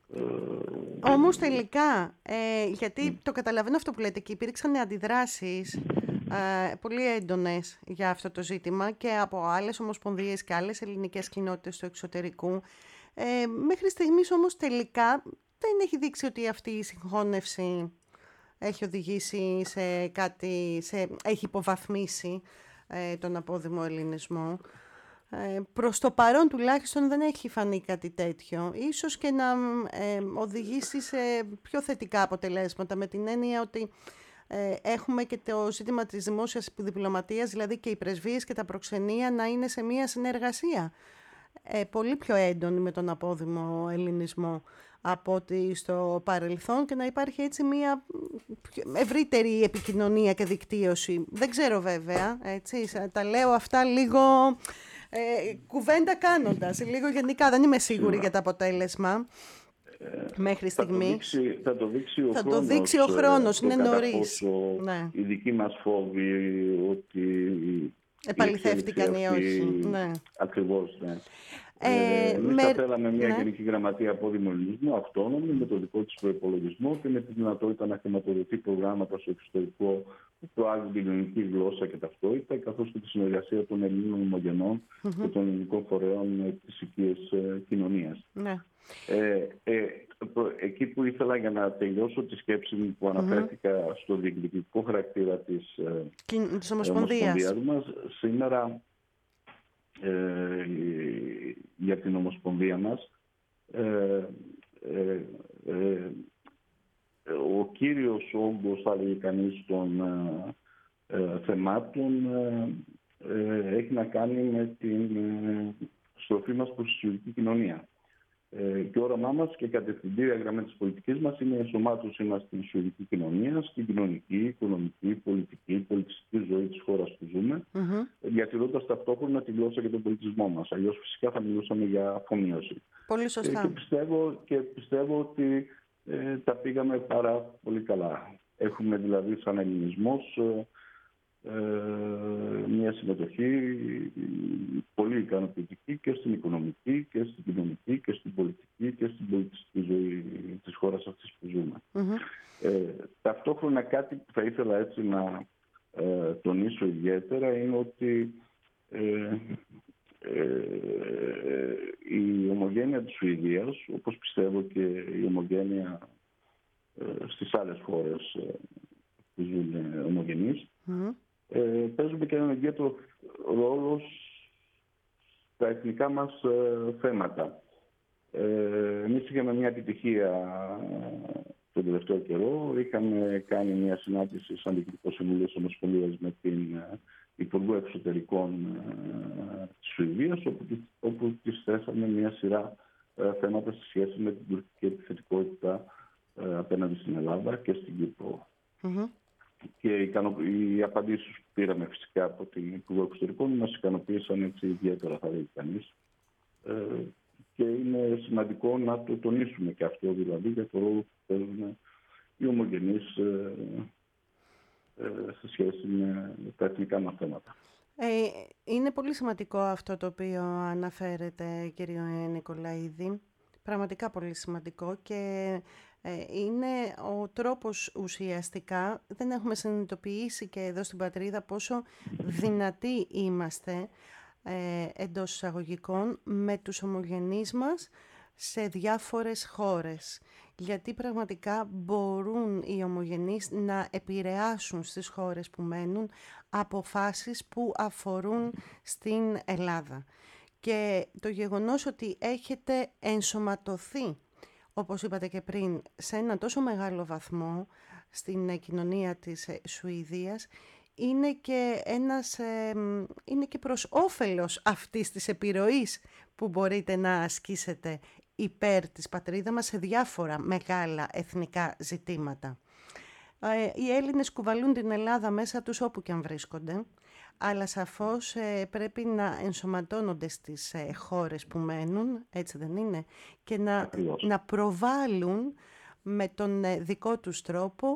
A: Όμως τελικά, ε, γιατί το καταλαβαίνω αυτό που λέτε και υπήρξαν αντιδράσεις ε, πολύ έντονες για αυτό το ζήτημα και από άλλες ομοσπονδίες και άλλες ελληνικές κοινότητες του εξωτερικού. Ε, μέχρι στιγμής όμως τελικά δεν έχει δείξει ότι αυτή η συγχώνευση έχει οδηγήσει σε κάτι, σε, έχει υποβαθμίσει ε, τον απόδημο ελληνισμό. Ε, προς το παρόν τουλάχιστον δεν έχει φανεί κάτι τέτοιο. Ίσως και να ε, οδηγήσει σε πιο θετικά αποτελέσματα, με την έννοια ότι ε, έχουμε και το ζήτημα της δημόσιας διπλωματίας, δηλαδή και οι πρεσβείες και τα προξενία να είναι σε μια συνεργασία ε, πολύ πιο έντονη με τον απόδημο ελληνισμό από ότι στο παρελθόν και να υπάρχει έτσι μια ευρύτερη επικοινωνία και δικτύωση. Δεν ξέρω βέβαια, έτσι, τα λέω αυτά λίγο ε, κουβέντα κάνοντας, λίγο γενικά, δεν είμαι σίγουρη για το αποτέλεσμα ε, μέχρι στιγμή.
C: Θα το δείξει, θα το δείξει ο
A: θα
C: χρόνος,
A: το δείξει ο χρόνος, είναι νωρίς.
C: Ναι. Οι δικοί μας φόβοι ότι
A: επαληθεύτηκαν ή όχι. Ναι.
C: Ακριβώς, ναι.
A: Ε,
C: Εμείς
A: με...
C: θα θέλαμε μια
A: ναι.
C: Γενική Γραμματεία Απόδημου Ελληνισμού, αυτόνομη, με το δικό της προϋπολογισμό και με τη δυνατότητα να χρηματοδοτεί προγράμματα στο εξωτερικό που προάγουν την ελληνική γλώσσα και ταυτότητα, καθώς και τη συνεργασία των Ελλήνων ομογενών mm-hmm. και των ελληνικών φορέων της οικίας κοινωνίας.
A: Ναι.
C: Ε, ε, εκεί που ήθελα για να τελειώσω τη σκέψη μου που αναφέρθηκα mm-hmm. στο διεκδικητικό χαρακτήρα της,
A: ε, της Ομοσπονδίας
C: μας, σήμερα Ε, για την Ομοσπονδία μας ε, ε, ε, ο κύριος όγκος, θα λέγει κανείς, των ε, ε, θεμάτων ε, ε, έχει να κάνει με την ε, στροφή μας προς τη συλλογική κοινωνία. Ε, και όραμά μας και κατευθυντήρια γραμμή της πολιτικής μας είναι η ενσωμάτωσή μας στην συλλογική κοινωνία, στην κοινωνική, οικονομική, πολιτική, πολιτιστική ζωή της χώρας που ζούμε, mm-hmm. διατηρώντας ταυτόχρονα τη γλώσσα και τον πολιτισμό μας. Αλλιώς φυσικά θα μιλούσαμε για αφομοίωση.
A: Πολύ σωστά.
C: Ε, και, πιστεύω, και πιστεύω ότι ε, τα πήγαμε πάρα πολύ καλά. Έχουμε δηλαδή σαν ελληνισμός ε, Ε, μια συμμετοχή πολύ ικανοποιητική και στην οικονομική και στην κοινωνική και στην πολιτική και στην πολιτιστική ζωή της χώρας αυτής που ζούμε. Mm-hmm. Ε, ταυτόχρονα κάτι που θα ήθελα έτσι να ε, τονίσω ιδιαίτερα είναι ότι ε, ε, η ομογένεια της Σουηδίας, όπως πιστεύω και η ομογένεια ε, στις άλλες χώρες ε, που ζουν ομογενείς, mm-hmm. Ε, παίζουμε και έναν ιδιαίτερο ρόλο στα εθνικά μας ε, θέματα. Ε, εμείς είχαμε μια επιτυχία τον τελευταίο καιρό. Είχαμε κάνει μια συνάντηση σαν Διοικητικό Συμβούλιο της Ομοσπονδίας με την ε, Υπουργό Εξωτερικών ε, της Σουηδίας, όπου, όπου της θέσαμε μια σειρά ε, θέματα σε σχέση με την τουρκική επιθετικότητα ε, απέναντι στην Ελλάδα και στην Κύπρο. Mm-hmm. Και οι απαντήσεις που πήραμε φυσικά από την Υπουργό Εξωτερικών μας ικανοποίησαν έτσι ιδιαίτερα, θα λέει κανείς. Ε, και είναι σημαντικό να το τονίσουμε και αυτό, δηλαδή, για το ρόλο που παίζουν οι ομογενείς ε, ε, σε σχέση με τα εθνικά μας θέματα.
A: Ε, είναι πολύ σημαντικό αυτό το οποίο αναφέρετε, κύριε Νικολαίδη. Πραγματικά πολύ σημαντικό και είναι ο τρόπος ουσιαστικά, δεν έχουμε συνειδητοποιήσει και εδώ στην πατρίδα πόσο δυνατοί είμαστε ε, εντός εισαγωγικών με τους ομογενείς μας σε διάφορες χώρες. Γιατί πραγματικά μπορούν οι ομογενείς να επηρεάσουν στις χώρες που μένουν αποφάσεις που αφορούν στην Ελλάδα. Και το γεγονός ότι έχετε ενσωματωθεί, όπως είπατε και πριν, σε ένα τόσο μεγάλο βαθμό στην κοινωνία της Σουηδίας, είναι και, ένας, είναι και προς όφελος αυτής της επιρροής που μπορείτε να ασκήσετε υπέρ της πατρίδας μας σε διάφορα μεγάλα εθνικά ζητήματα. Οι Έλληνες κουβαλούν την Ελλάδα μέσα τους όπου και αν βρίσκονται, αλλά σαφώς ε, πρέπει να ενσωματώνονται στις ε, χώρες που μένουν, έτσι δεν είναι, και να, να προβάλλουν με τον ε, δικό τους τρόπο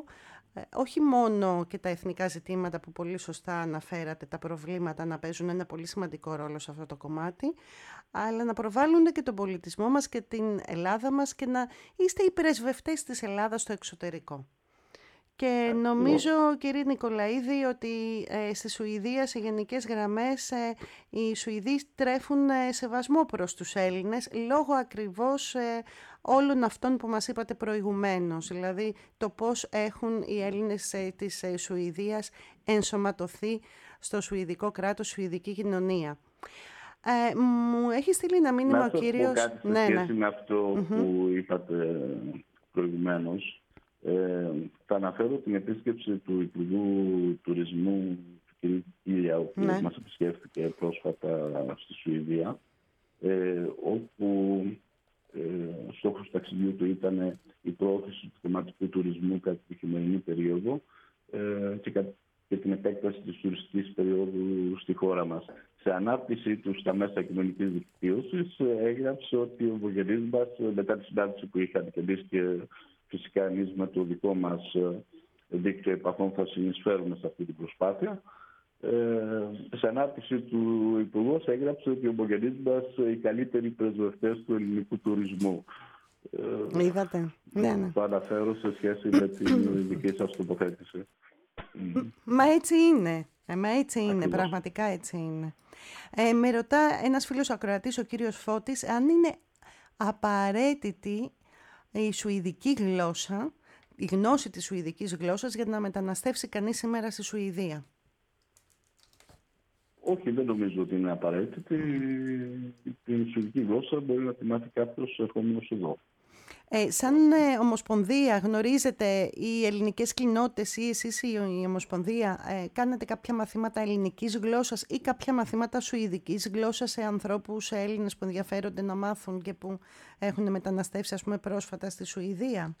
A: ε, όχι μόνο και τα εθνικά ζητήματα που πολύ σωστά αναφέρατε, τα προβλήματα να παίζουν ένα πολύ σημαντικό ρόλο σε αυτό το κομμάτι, αλλά να προβάλλουν και τον πολιτισμό μας και την Ελλάδα μας και να είστε οι πρεσβευτές της Ελλάδας στο εξωτερικό. Και νομίζω, κύριε Νικολαίδη, ότι ε, στη Σουηδία σε γενικές γραμμές ε, οι Σουηδοί τρέφουν ε, σεβασμό προς τους Έλληνες λόγω ακριβώς ε, όλων αυτών που μας είπατε προηγουμένως. Δηλαδή το πώς έχουν οι Έλληνες ε, της ε, Σουηδίας ενσωματωθεί στο Σουηδικό κράτος, Σουηδική κοινωνία. Ε, μου έχει στείλει ένα μήνυμα
C: να
A: ο κύριος...
C: Να κάτι σε
A: ναι,
C: σχέση
A: ναι.
C: με αυτό mm-hmm. που είπατε προηγουμένως. Ε, θα αναφέρω την επίσκεψη του Υπουργού Τουρισμού του κ. Κίλια, ο οποίος ναι. μας επισκέφθηκε πρόσφατα στη Σουηδία, ε, όπου ε, στόχος του ταξιδιού του ήταν η προώθηση του θεματικού τουρισμού κατά τη χειμερινή περίοδο ε, και, κα, και την επέκταση της τουριστικής περίοδου στη χώρα μας. Σε ανάπτυξη του στα μέσα κοινωνικής δικτύωσης έγραψε ότι ο Βογγελίσμπας, μετά τη συνάντηση που είχε αντικεντήσει και φυσικά εμείς με το δικό μας δίκτυο επαφών θα συνεισφέρουμε σε αυτή την προσπάθεια. Ε, σε ανάπτυξη του Υπουργός έγραψε ότι ο Βογγελίσμπας οι καλύτεροι πρεσβευτές του ελληνικού τουρισμού.
A: Είδατε. Ναι, ναι.
C: Το αναφέρω σε σχέση με την δική σας τοποθέτηση.
A: Μα έτσι είναι. Ε, μα έτσι είναι. Ακριβώς. Πραγματικά έτσι είναι. Ε, με ρωτά ένας φίλος ακροατής, ο κύριος Φώτης, αν είναι απαραίτητη η σουηδική γλώσσα, η γνώση της σουηδικής γλώσσας για να μεταναστεύσει κανείς σήμερα στη Σουηδία.
C: Όχι, δεν νομίζω ότι είναι απαραίτητη. Την σουηδική γλώσσα μπορεί να τη μάθει κάποιος ερχόμενος εδώ.
A: Ε, σαν ε, Ομοσπονδία γνωρίζετε οι ελληνικές κοινότητες ή εσείς η, η Ομοσπονδία ε, κάνετε κάποια μαθήματα ελληνικής γλώσσας ή κάποια μαθήματα σουηδικής γλώσσας σε ανθρώπους, σε Έλληνες που ενδιαφέρονται να μάθουν και που έχουν μεταναστεύσει ας πούμε πρόσφατα στη Σουηδία?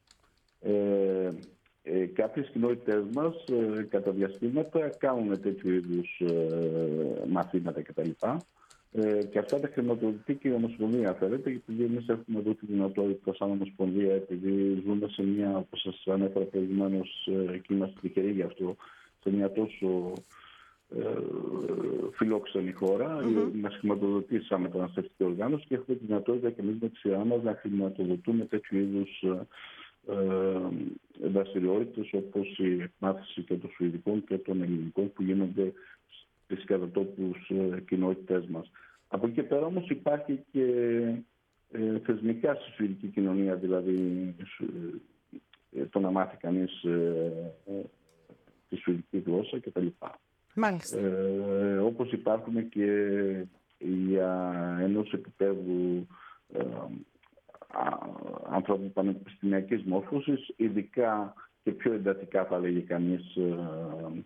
C: Ε, ε, κάποιες κοινότητες μας ε, κατά διαστήματα κάνουν τέτοιου είδους ε, μαθήματα κτλ. Ε, και αυτά τα χρηματοδοτεί και η Ομοσπονδία, φέρετε, γιατί εμείς έχουμε εδώ τη δυνατότητα σαν Ομοσπονδία, επειδή ζούμε σε μια, όπως σας ανέφερα προηγουμένως, και είμαστε τυχεροί γι' αυτό, σε μια τόσο ε, φιλόξενη χώρα, mm-hmm. μας χρηματοδοτεί σαν μεταναστευτική οργάνωση και έχουμε τη δυνατότητα και εμείς με τη σειρά μας να χρηματοδοτούμε τέτοιου είδους ε, δραστηριότητες όπως η εκμάθηση και των σουηδικών και των ελληνικών που γίνονται στις κατατόπους ε, κοινότητες μας. Από εκεί πέρα όμως υπάρχει και ε, θεσμικά στη σουηδική κοινωνία, δηλαδή ε, το να μάθει κανείς ε, ε, τη σουηδική γλώσσα κτλ.
A: Μάλιστα.
C: Ε, όπως υπάρχουν και για ενός επίπεδου ε, ανθρώπων πανεπιστημιακής μόρφωσης, ειδικά και πιο εντατικά θα λέγει κανείς ε,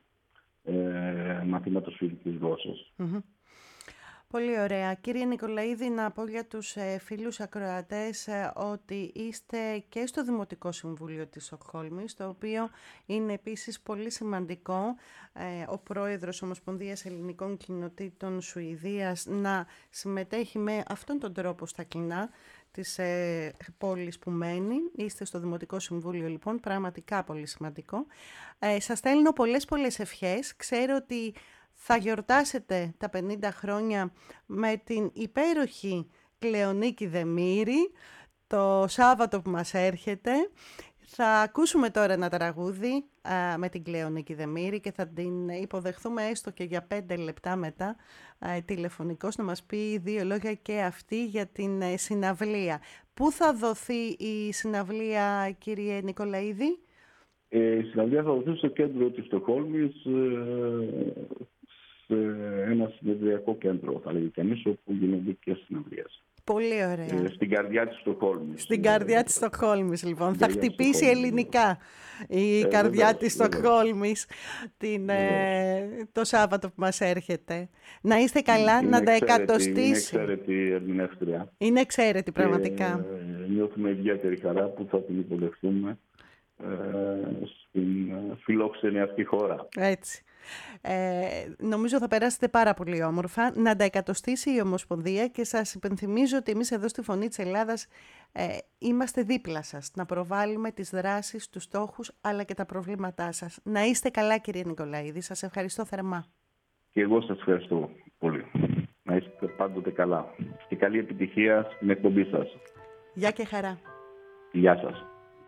C: Ε, μαθήματα σουηδικής γλώσσας.
A: Mm-hmm. Πολύ ωραία. Κύριε Νικολαίδη, να πω για τους ε, φίλους ακροατές ε, ότι είστε και στο Δημοτικό Συμβούλιο της Στοκχόλμης, το οποίο είναι επίσης πολύ σημαντικό ε, ο πρόεδρος Ομοσπονδίας Ελληνικών Κοινοτήτων Σουηδίας να συμμετέχει με αυτόν τον τρόπο στα κοινά της ε, πόλης που μένει. Είστε στο Δημοτικό Συμβούλιο λοιπόν, πραγματικά πολύ σημαντικό. Ε, σας στέλνω πολλές πολλές ευχές. Ξέρω ότι θα γιορτάσετε τα πενήντα χρόνια με την υπέροχη Κλεονίκη Δεμήρη το Σάββατο που μας έρχεται. Θα ακούσουμε τώρα ένα τραγούδι α, με την Κλεονίκη Δεμήρη και θα την υποδεχθούμε έστω και για πέντε λεπτά μετά α, τηλεφωνικώς να μας πει δύο λόγια και αυτή για την ε, συναυλία. Πού θα δοθεί η συναυλία, κύριε Νικολαίδη?
C: Ε, η συναυλία θα δοθεί στο κέντρο της Στοκχόλμης, ε, σε ένα συνεδριακό κέντρο, θα λέγει κανείς, όπου γίνονται και συναυλίες.
A: Πολύ ωραία.
C: Ε, στην καρδιά της Στοκχόλμης.
A: Στην καρδιά της Στοκχόλμης, λοιπόν. Θα χτυπήσει ελληνικά η ε, καρδιά βέβαια, της Στοκχόλμης την, ε, το Σάββατο που μας έρχεται. Να είστε καλά, είναι να τα εκατοστήσει.
C: Είναι εξαίρετη ερμηνεύτρια.
A: Είναι εξαίρετη, πραγματικά.
C: Και, ε, νιώθουμε ιδιαίτερη χαρά που θα την υποδεχθούμε ε, στην φιλόξενη αυτή χώρα.
A: Έτσι. Ε, νομίζω θα περάσετε πάρα πολύ όμορφα. Να τα εκατοστήσει η Ομοσπονδία και σας υπενθυμίζω ότι εμείς εδώ στη Φωνή της Ελλάδας ε, είμαστε δίπλα σας. Να προβάλλουμε τις δράσεις, τους στόχους αλλά και τα προβλήματά σας. Να είστε καλά, κύριε Νικολαίδη. Σας ευχαριστώ θερμά.
C: Και εγώ σας ευχαριστώ πολύ. Να είστε πάντοτε καλά. Και καλή επιτυχία στην εκπομπή σας.
A: Γεια και χαρά.
C: Γεια σας.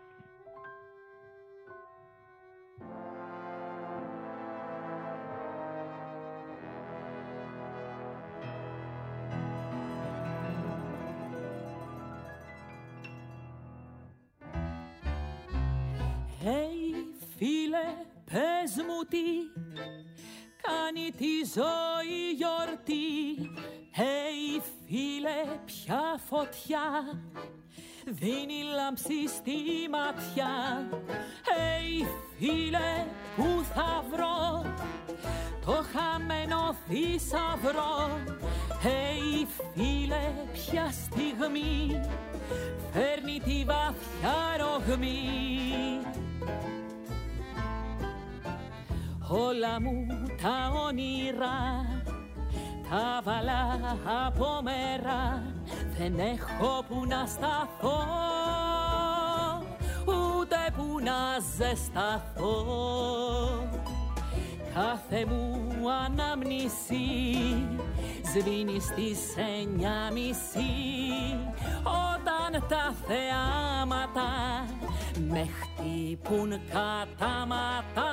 D: Hey, φίλε, πες μου τι κάνει τη ζωή γιορτή. Hey, φίλε, ποια φωτιά δίνει λάμψη στη ματιά. Hey, φίλε, πού θα βρω το χαμένο θησαυρό. Hey, φίλε, ποια στιγμή φέρνει τη βαθιά ρογμή. Όλα μου τα όνειρα τα βάλα από μέρα. Δεν έχω που να σταθώ, ούτε που να ζεσταθώ. Κάθε μου ανάμνηση σβήνει στις εννιά μισή, όταν τα θεάματα με χτυπούν κατάματα.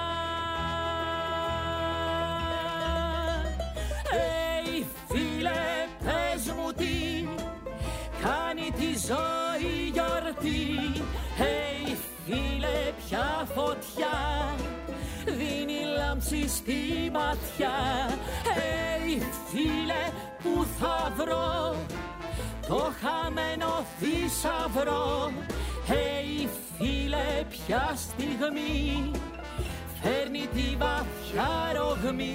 D: Hey, φίλε, πες μου τι κάνει τη ζωή γιορτή. Hey, φίλε, ποια φωτιά δίνει λάμψη στη ματιά. Hey, φίλε, πού θα βρω το χαμένο θησαυρό. Hey, φίλε, ποια στιγμή φέρνει τη βαθιά ρογμή.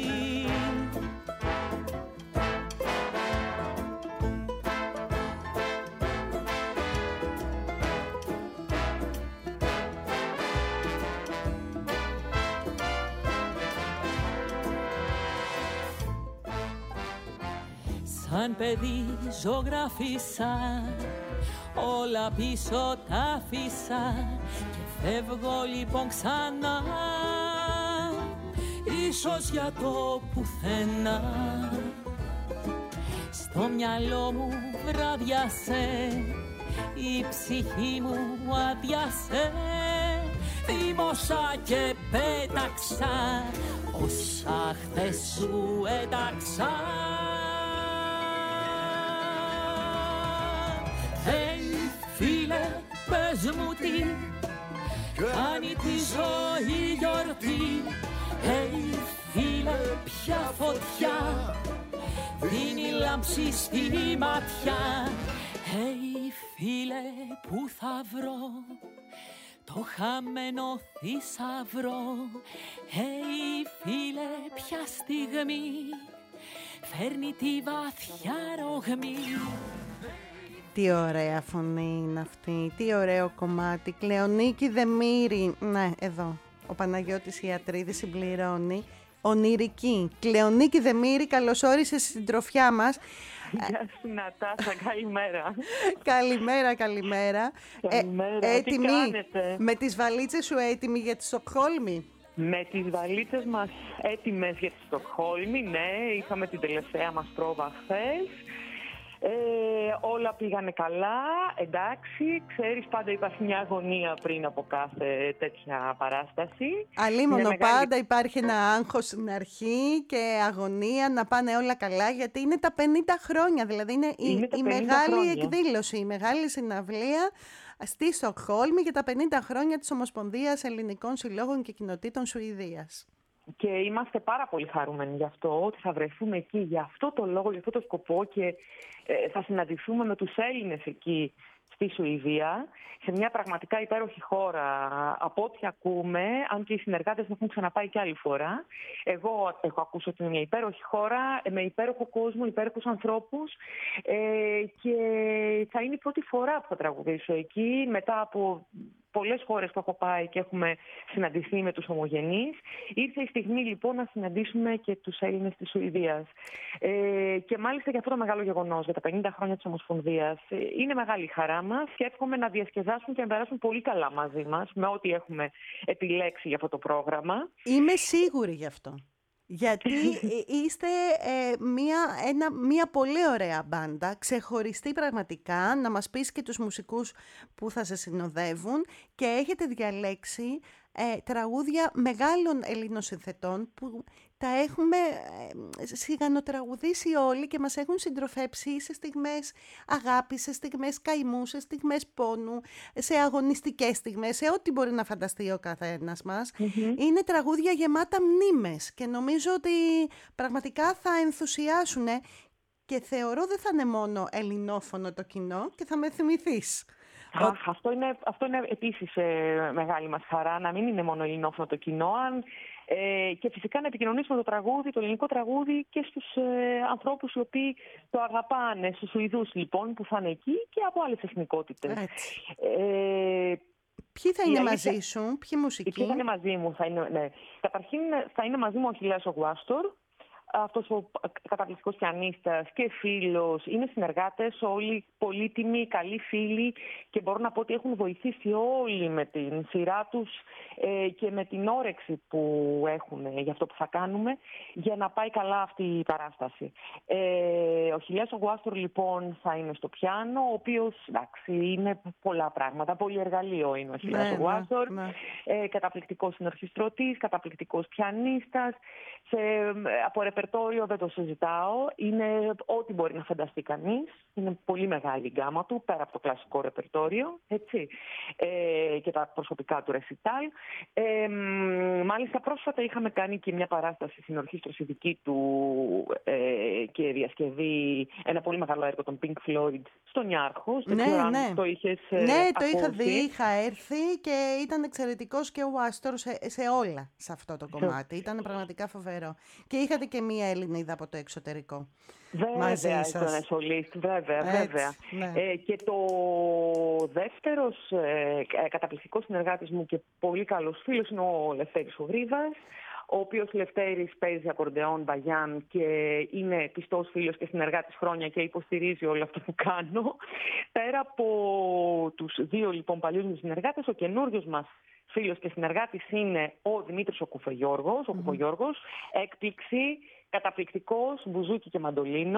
D: Σαν παιδί ζωγράφισα, όλα πίσω τα αφήσα και φεύγω λοιπόν ξανά, ίσως για το πουθενά. Στο μυαλό μου βραδιάσε, η ψυχή μου αδειάσε, θύμωσα και πέταξα όσα χθες σου έταξα. Hey, φίλε, πες μου τι κάνει τη ζωή γιορτή. Hey, φίλε, ποια φωτιά δίνει λάμψη στη ματιά. Hey, φίλε, πού θα βρω το χαμένο θησαυρό. Hey, φίλε, ποια στιγμή φέρνει τη βαθιά ρογμή.
A: Τι ωραία φωνή είναι αυτή, τι ωραίο κομμάτι. Κλεονίκη Δεμήρη, ναι, εδώ, ο Παναγιώτης Ιατρίδης συμπληρώνει. Ονειρική. Κλεονίκη Δεμήρη, καλώς όρισες στη συντροφιά μας.
E: Γεια σου Νατάσα, καλημέρα.
A: Καλημέρα, καλημέρα.
E: Καλημέρα,
A: ε, έτοιμη,
E: τι κάνετε?
A: Με τις βαλίτσες σου έτοιμη για τη Στοκχόλμη?
E: Με τις βαλίτσες μας έτοιμες για τη Στοκχόλμη, ναι, είχαμε την τελευταία μας πρόβα χθες. Ε, όλα πήγανε καλά, εντάξει, ξέρεις πάντα υπάρχει μια αγωνία πριν από κάθε τέτοια παράσταση.
A: Αλίμονο
E: μεγάλη...
A: πάντα υπάρχει ένα άγχος στην αρχή και αγωνία να πάνε όλα καλά, γιατί είναι τα πενήντα χρόνια, δηλαδή είναι,
E: είναι
A: η, η μεγάλη
E: χρόνια.
A: εκδήλωση, η μεγάλη συναυλία στη Στοκχόλμη για τα πενήντα χρόνια της Ομοσπονδίας Ελληνικών Συλλόγων και Κοινοτήτων Σουηδίας.
E: Και είμαστε πάρα πολύ χαρούμενοι γι' αυτό, ότι θα βρεθούμε εκεί για αυτό το λόγο, για αυτό το σκοπό και ε, θα συναντηθούμε με τους Έλληνες εκεί στη Σουηδία, σε μια πραγματικά υπέροχη χώρα, από ό,τι ακούμε, αν και οι συνεργάτες μου έχουν ξαναπάει και άλλη φορά. Εγώ έχω ακούσει ότι είναι μια υπέροχη χώρα, με υπέροχο κόσμο, υπέροχους ανθρώπους ε, και θα είναι η πρώτη φορά που θα τραγουδήσω εκεί, μετά από πολλές χώρες που έχω πάει και έχουμε συναντηθεί με τους ομογενείς. Ήρθε η στιγμή λοιπόν να συναντήσουμε και τους Έλληνες της Σουηδίας. Ε, και μάλιστα για αυτό το μεγάλο γεγονός, για τα πενήντα χρόνια της Ομοσπονδίας, ε, είναι μεγάλη η χαρά μας και εύχομαι να διασκεδάσουν και να περάσουν πολύ καλά μαζί μας με ό,τι έχουμε επιλέξει για αυτό το πρόγραμμα.
A: Είμαι σίγουρη γι' αυτό. Γιατί είστε ε, μια, ένα, μια πολύ ωραία μπάντα, ξεχωριστή πραγματικά, να μας πεις και τους μουσικούς που θα σε συνοδεύουν, και έχετε διαλέξει ε, τραγούδια μεγάλων Ελλήνων συνθετών που τα έχουμε ε, σιγανοτραγουδήσει όλοι και μας έχουν συντροφέψει σε στιγμές αγάπης, σε στιγμές καημού, σε στιγμές πόνου, σε αγωνιστικές στιγμές, σε ό,τι μπορεί να φανταστεί ο καθένας μας. Mm-hmm. Είναι τραγούδια γεμάτα μνήμες και νομίζω ότι πραγματικά θα ενθουσιάσουν και θεωρώ δεν θα είναι μόνο ελληνόφωνο το κοινό και θα με θυμηθείς.
E: Αχ, αυτό είναι, αυτό είναι επίσης ε, μεγάλη μας χαρά, να μην είναι μόνο ελληνόφωνο το κοινό, αν, ε, και φυσικά να επικοινωνήσουμε το τραγούδι, το ελληνικό τραγούδι και στους ε, ανθρώπους οι οποίοι το αγαπάνε, στους Σουηδούς λοιπόν που θα είναι εκεί και από άλλες εθνικότητες. Ε,
A: Ποιοι θα είναι μαζί αλήθεια... σου, ποιοι μουσικοί?
E: Ποιοι θα είναι μαζί μου, θα είναι, ναι. Καταρχήν θα είναι μαζί μου ο Αχιλλέας ο Γουάστορ. Αυτός ο καταπληκτικός πιανίστας και φίλος, είναι συνεργάτες όλοι πολύτιμοι, καλοί φίλοι και μπορώ να πω ότι έχουν βοηθήσει όλοι με την σειρά τους ε, και με την όρεξη που έχουν για αυτό που θα κάνουμε για να πάει καλά αυτή η παράσταση. Ε, ο Αχιλλέας ο Γουάστορ λοιπόν θα είναι στο πιάνο, ο οποίος εντάξει, είναι πολλά πράγματα, πολύ εργαλείο είναι ο Αχιλλέας ο Γουάστορ, ναι, ναι. ε, καταπληκτικός συνορχιστρωτής, καταπληκτικός πιανίστας, σε, από ρεπερτόριο δεν το συζητάω, είναι ό,τι μπορεί να φανταστεί κανείς. Είναι πολύ μεγάλη η γκάμα του, πέρα από το κλασικό ρεπερτόριο, έτσι, ε, και τα προσωπικά του ρεσιτάλ. Ε, μάλιστα πρόσφατα είχαμε κάνει και μια παράσταση στην ορχήστρωση δική του ε, και διασκευή, ένα πολύ μεγάλο έργο των Pink Floyd στο Νιάρχος.
A: Ναι,
E: δεν ξέρω
A: ναι.
E: αν το είχες ε,
A: Ναι,
E: ακούσει.
A: το είχα δει, είχα έρθει και ήταν εξαιρετικός και ο Άστορ σε, σε όλα σε αυτό το κομμάτι. Ήταν πραγματικά φοβερό. Και είχατε και μία Ελληνίδα από το εξωτερικό.
E: Βέβαια, ήταν σολίστ, βέβαια,
A: Έτσι,
E: βέβαια.
A: Ναι.
E: Ε, και το δεύτερος ε, καταπληκτικός συνεργάτης μου και πολύ καλός φίλος είναι ο Λευτέρης ο Γρήβας, ο οποίος Λευτέρης παίζει ακορντεόν, μπαγιάν και είναι πιστός φίλος και συνεργάτης χρόνια και υποστηρίζει όλο αυτό που κάνω. Πέρα από τους δύο λοιπόν παλιούς μου συνεργάτες, ο καινούριος μας φίλος και συνεργάτης είναι ο Δημήτρης ο Κουφογιώργος, ο mm-hmm. Κουφογιώργος, έκπληξη, καταπληκτικός, μπουζούκι και μαντολίνο,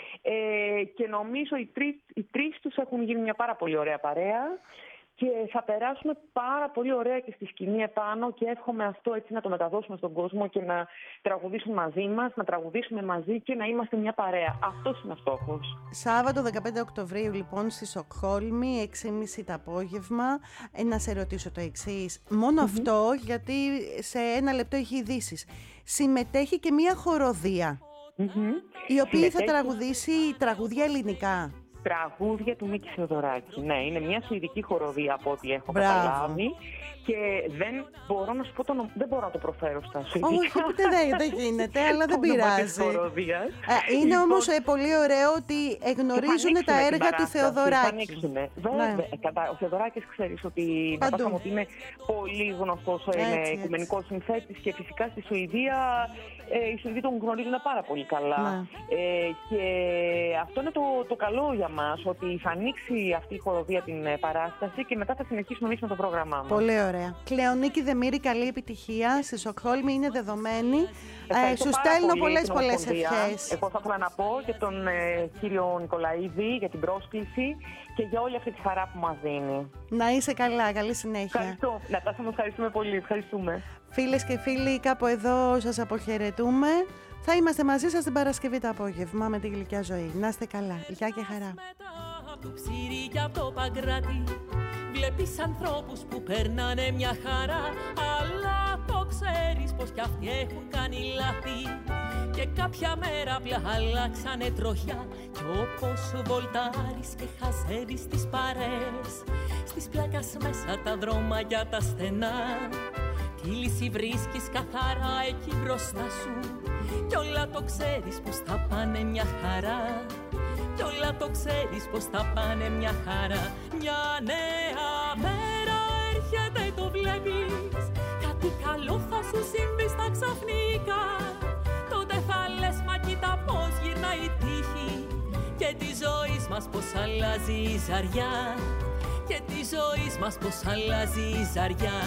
E: ε, και νομίζω οι, τρει, οι τρεις τους έχουν γίνει μια πάρα πολύ ωραία παρέα και θα περάσουμε πάρα πολύ ωραία και στη σκηνή επάνω και εύχομαι αυτό έτσι να το μεταδώσουμε στον κόσμο και να τραγουδήσουν μαζί μας, να τραγουδήσουμε μαζί και να είμαστε μια παρέα. Αυτός είναι ο στόχος.
A: Σάββατο δεκαπέντε Οκτωβρίου λοιπόν στη Στοκχόλμη, έξι και μισή το απόγευμα. Ε, να σε ρωτήσω το εξής. Μόνο mm-hmm. αυτό, γιατί σε ένα λεπτό έχει ειδήσεις. Συμμετέχει και μια χοροδία, mm-hmm. η οποία Συμμετέχει... θα τραγουδήσει τραγούδια ελληνικά.
E: Τραγούδια του Μίκη Θεοδωράκη. Ναι, είναι μια σουηδική χοροδία από ό,τι έχω
A: Μπράβο.
E: καταλάβει. Και δεν μπορώ να σου πω το νο... δεν μπορώ να το προφέρω στα σουηδικά.
A: Όχι, δεν, δεν γίνεται, αλλά δεν πειράζει. Είναι λοιπόν... όμως ε, πολύ ωραίο ότι γνωρίζουν τα έργα του Θεοδωράκη.
E: Βέβαια, ναι. Ο Θεοδωράκης ξέρεις ότι να ότι είναι πολύ γνωστός, είναι οικουμενικός συνθέτης και φυσικά στη Σουηδία ε, οι Σουηδοί τον γνωρίζουν πάρα πολύ καλά. Ναι. Ε, και αυτό είναι το, το καλό για μας, ότι θα ανοίξει αυτή η χοροδία την παράσταση και μετά θα συνεχίσουμε εμείς με το πρόγραμμά μας.
A: Πολύ ωραία. Κλεονίκη Δεμήρη, καλή επιτυχία. Στη Στοκχόλμη είναι δεδομένη. Ε, σου στέλνω πολλές πολλές ευχές.
E: Εγώ θα ήθελα να πω και τον ε, κύριο Νικολαίδη για την πρόσκληση και για όλη αυτή τη χαρά που μας δίνει.
A: Να είσαι καλά, καλή συνέχεια.
E: Ευχαριστώ. Νατάσα, μας ευχαριστούμε πολύ. Ευχαριστούμε.
A: Φίλες και φίλοι, κάπου εδώ σας αποχαιρετούμε. Θα είμαστε μαζί σας την Παρασκευή το απόγευμα με τη Γλυκιά Ζωή. Να είστε καλά. Γεια και χαρά.
D: Το ψήρι και από το Παγκράτη βλέπεις ανθρώπους που περνάνε μια χαρά, αλλά το ξέρεις πως κι αυτοί έχουν κάνει λάθη και κάποια μέρα απλά αλλάξανε τροχιά κι όπως βολτάρεις και χαζεύεις τις παρέες στις πλάκας μέσα τα δρόμια τα στενά, τη λύση βρίσκεις καθαρά εκεί μπροστά σου κι όλα το ξέρεις πως θα πάνε μια χαρά. Κι όλα το ξέρεις πως θα πάνε μια χαρά. Μια νέα μέρα έρχεται σου συμβεί στα ξαφνικά, τότε θα λες μα κοίτα πως γυρνάει η τύχη και τη ζωή μας πως αλλάζει η ζαριά, και τη ζωή μας πως αλλάζει η ζαριά.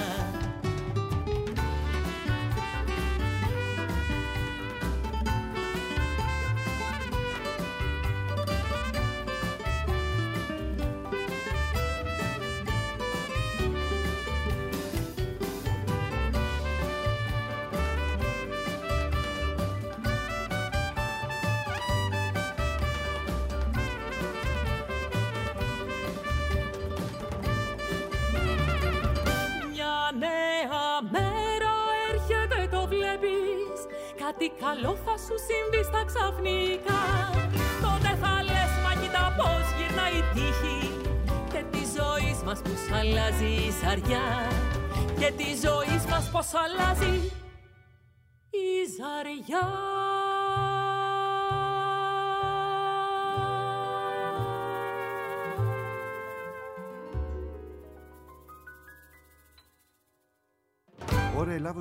D: Κάτι καλό θα σου συμβεί στα ξαφνικά, τότε θα λες μα κοίτα πως γυρνάει η τύχη και τη ζωή μας πως αλλάζει η ζαριά, και τη ζωή μας πως αλλάζει η ζαριά.
F: Ωραία,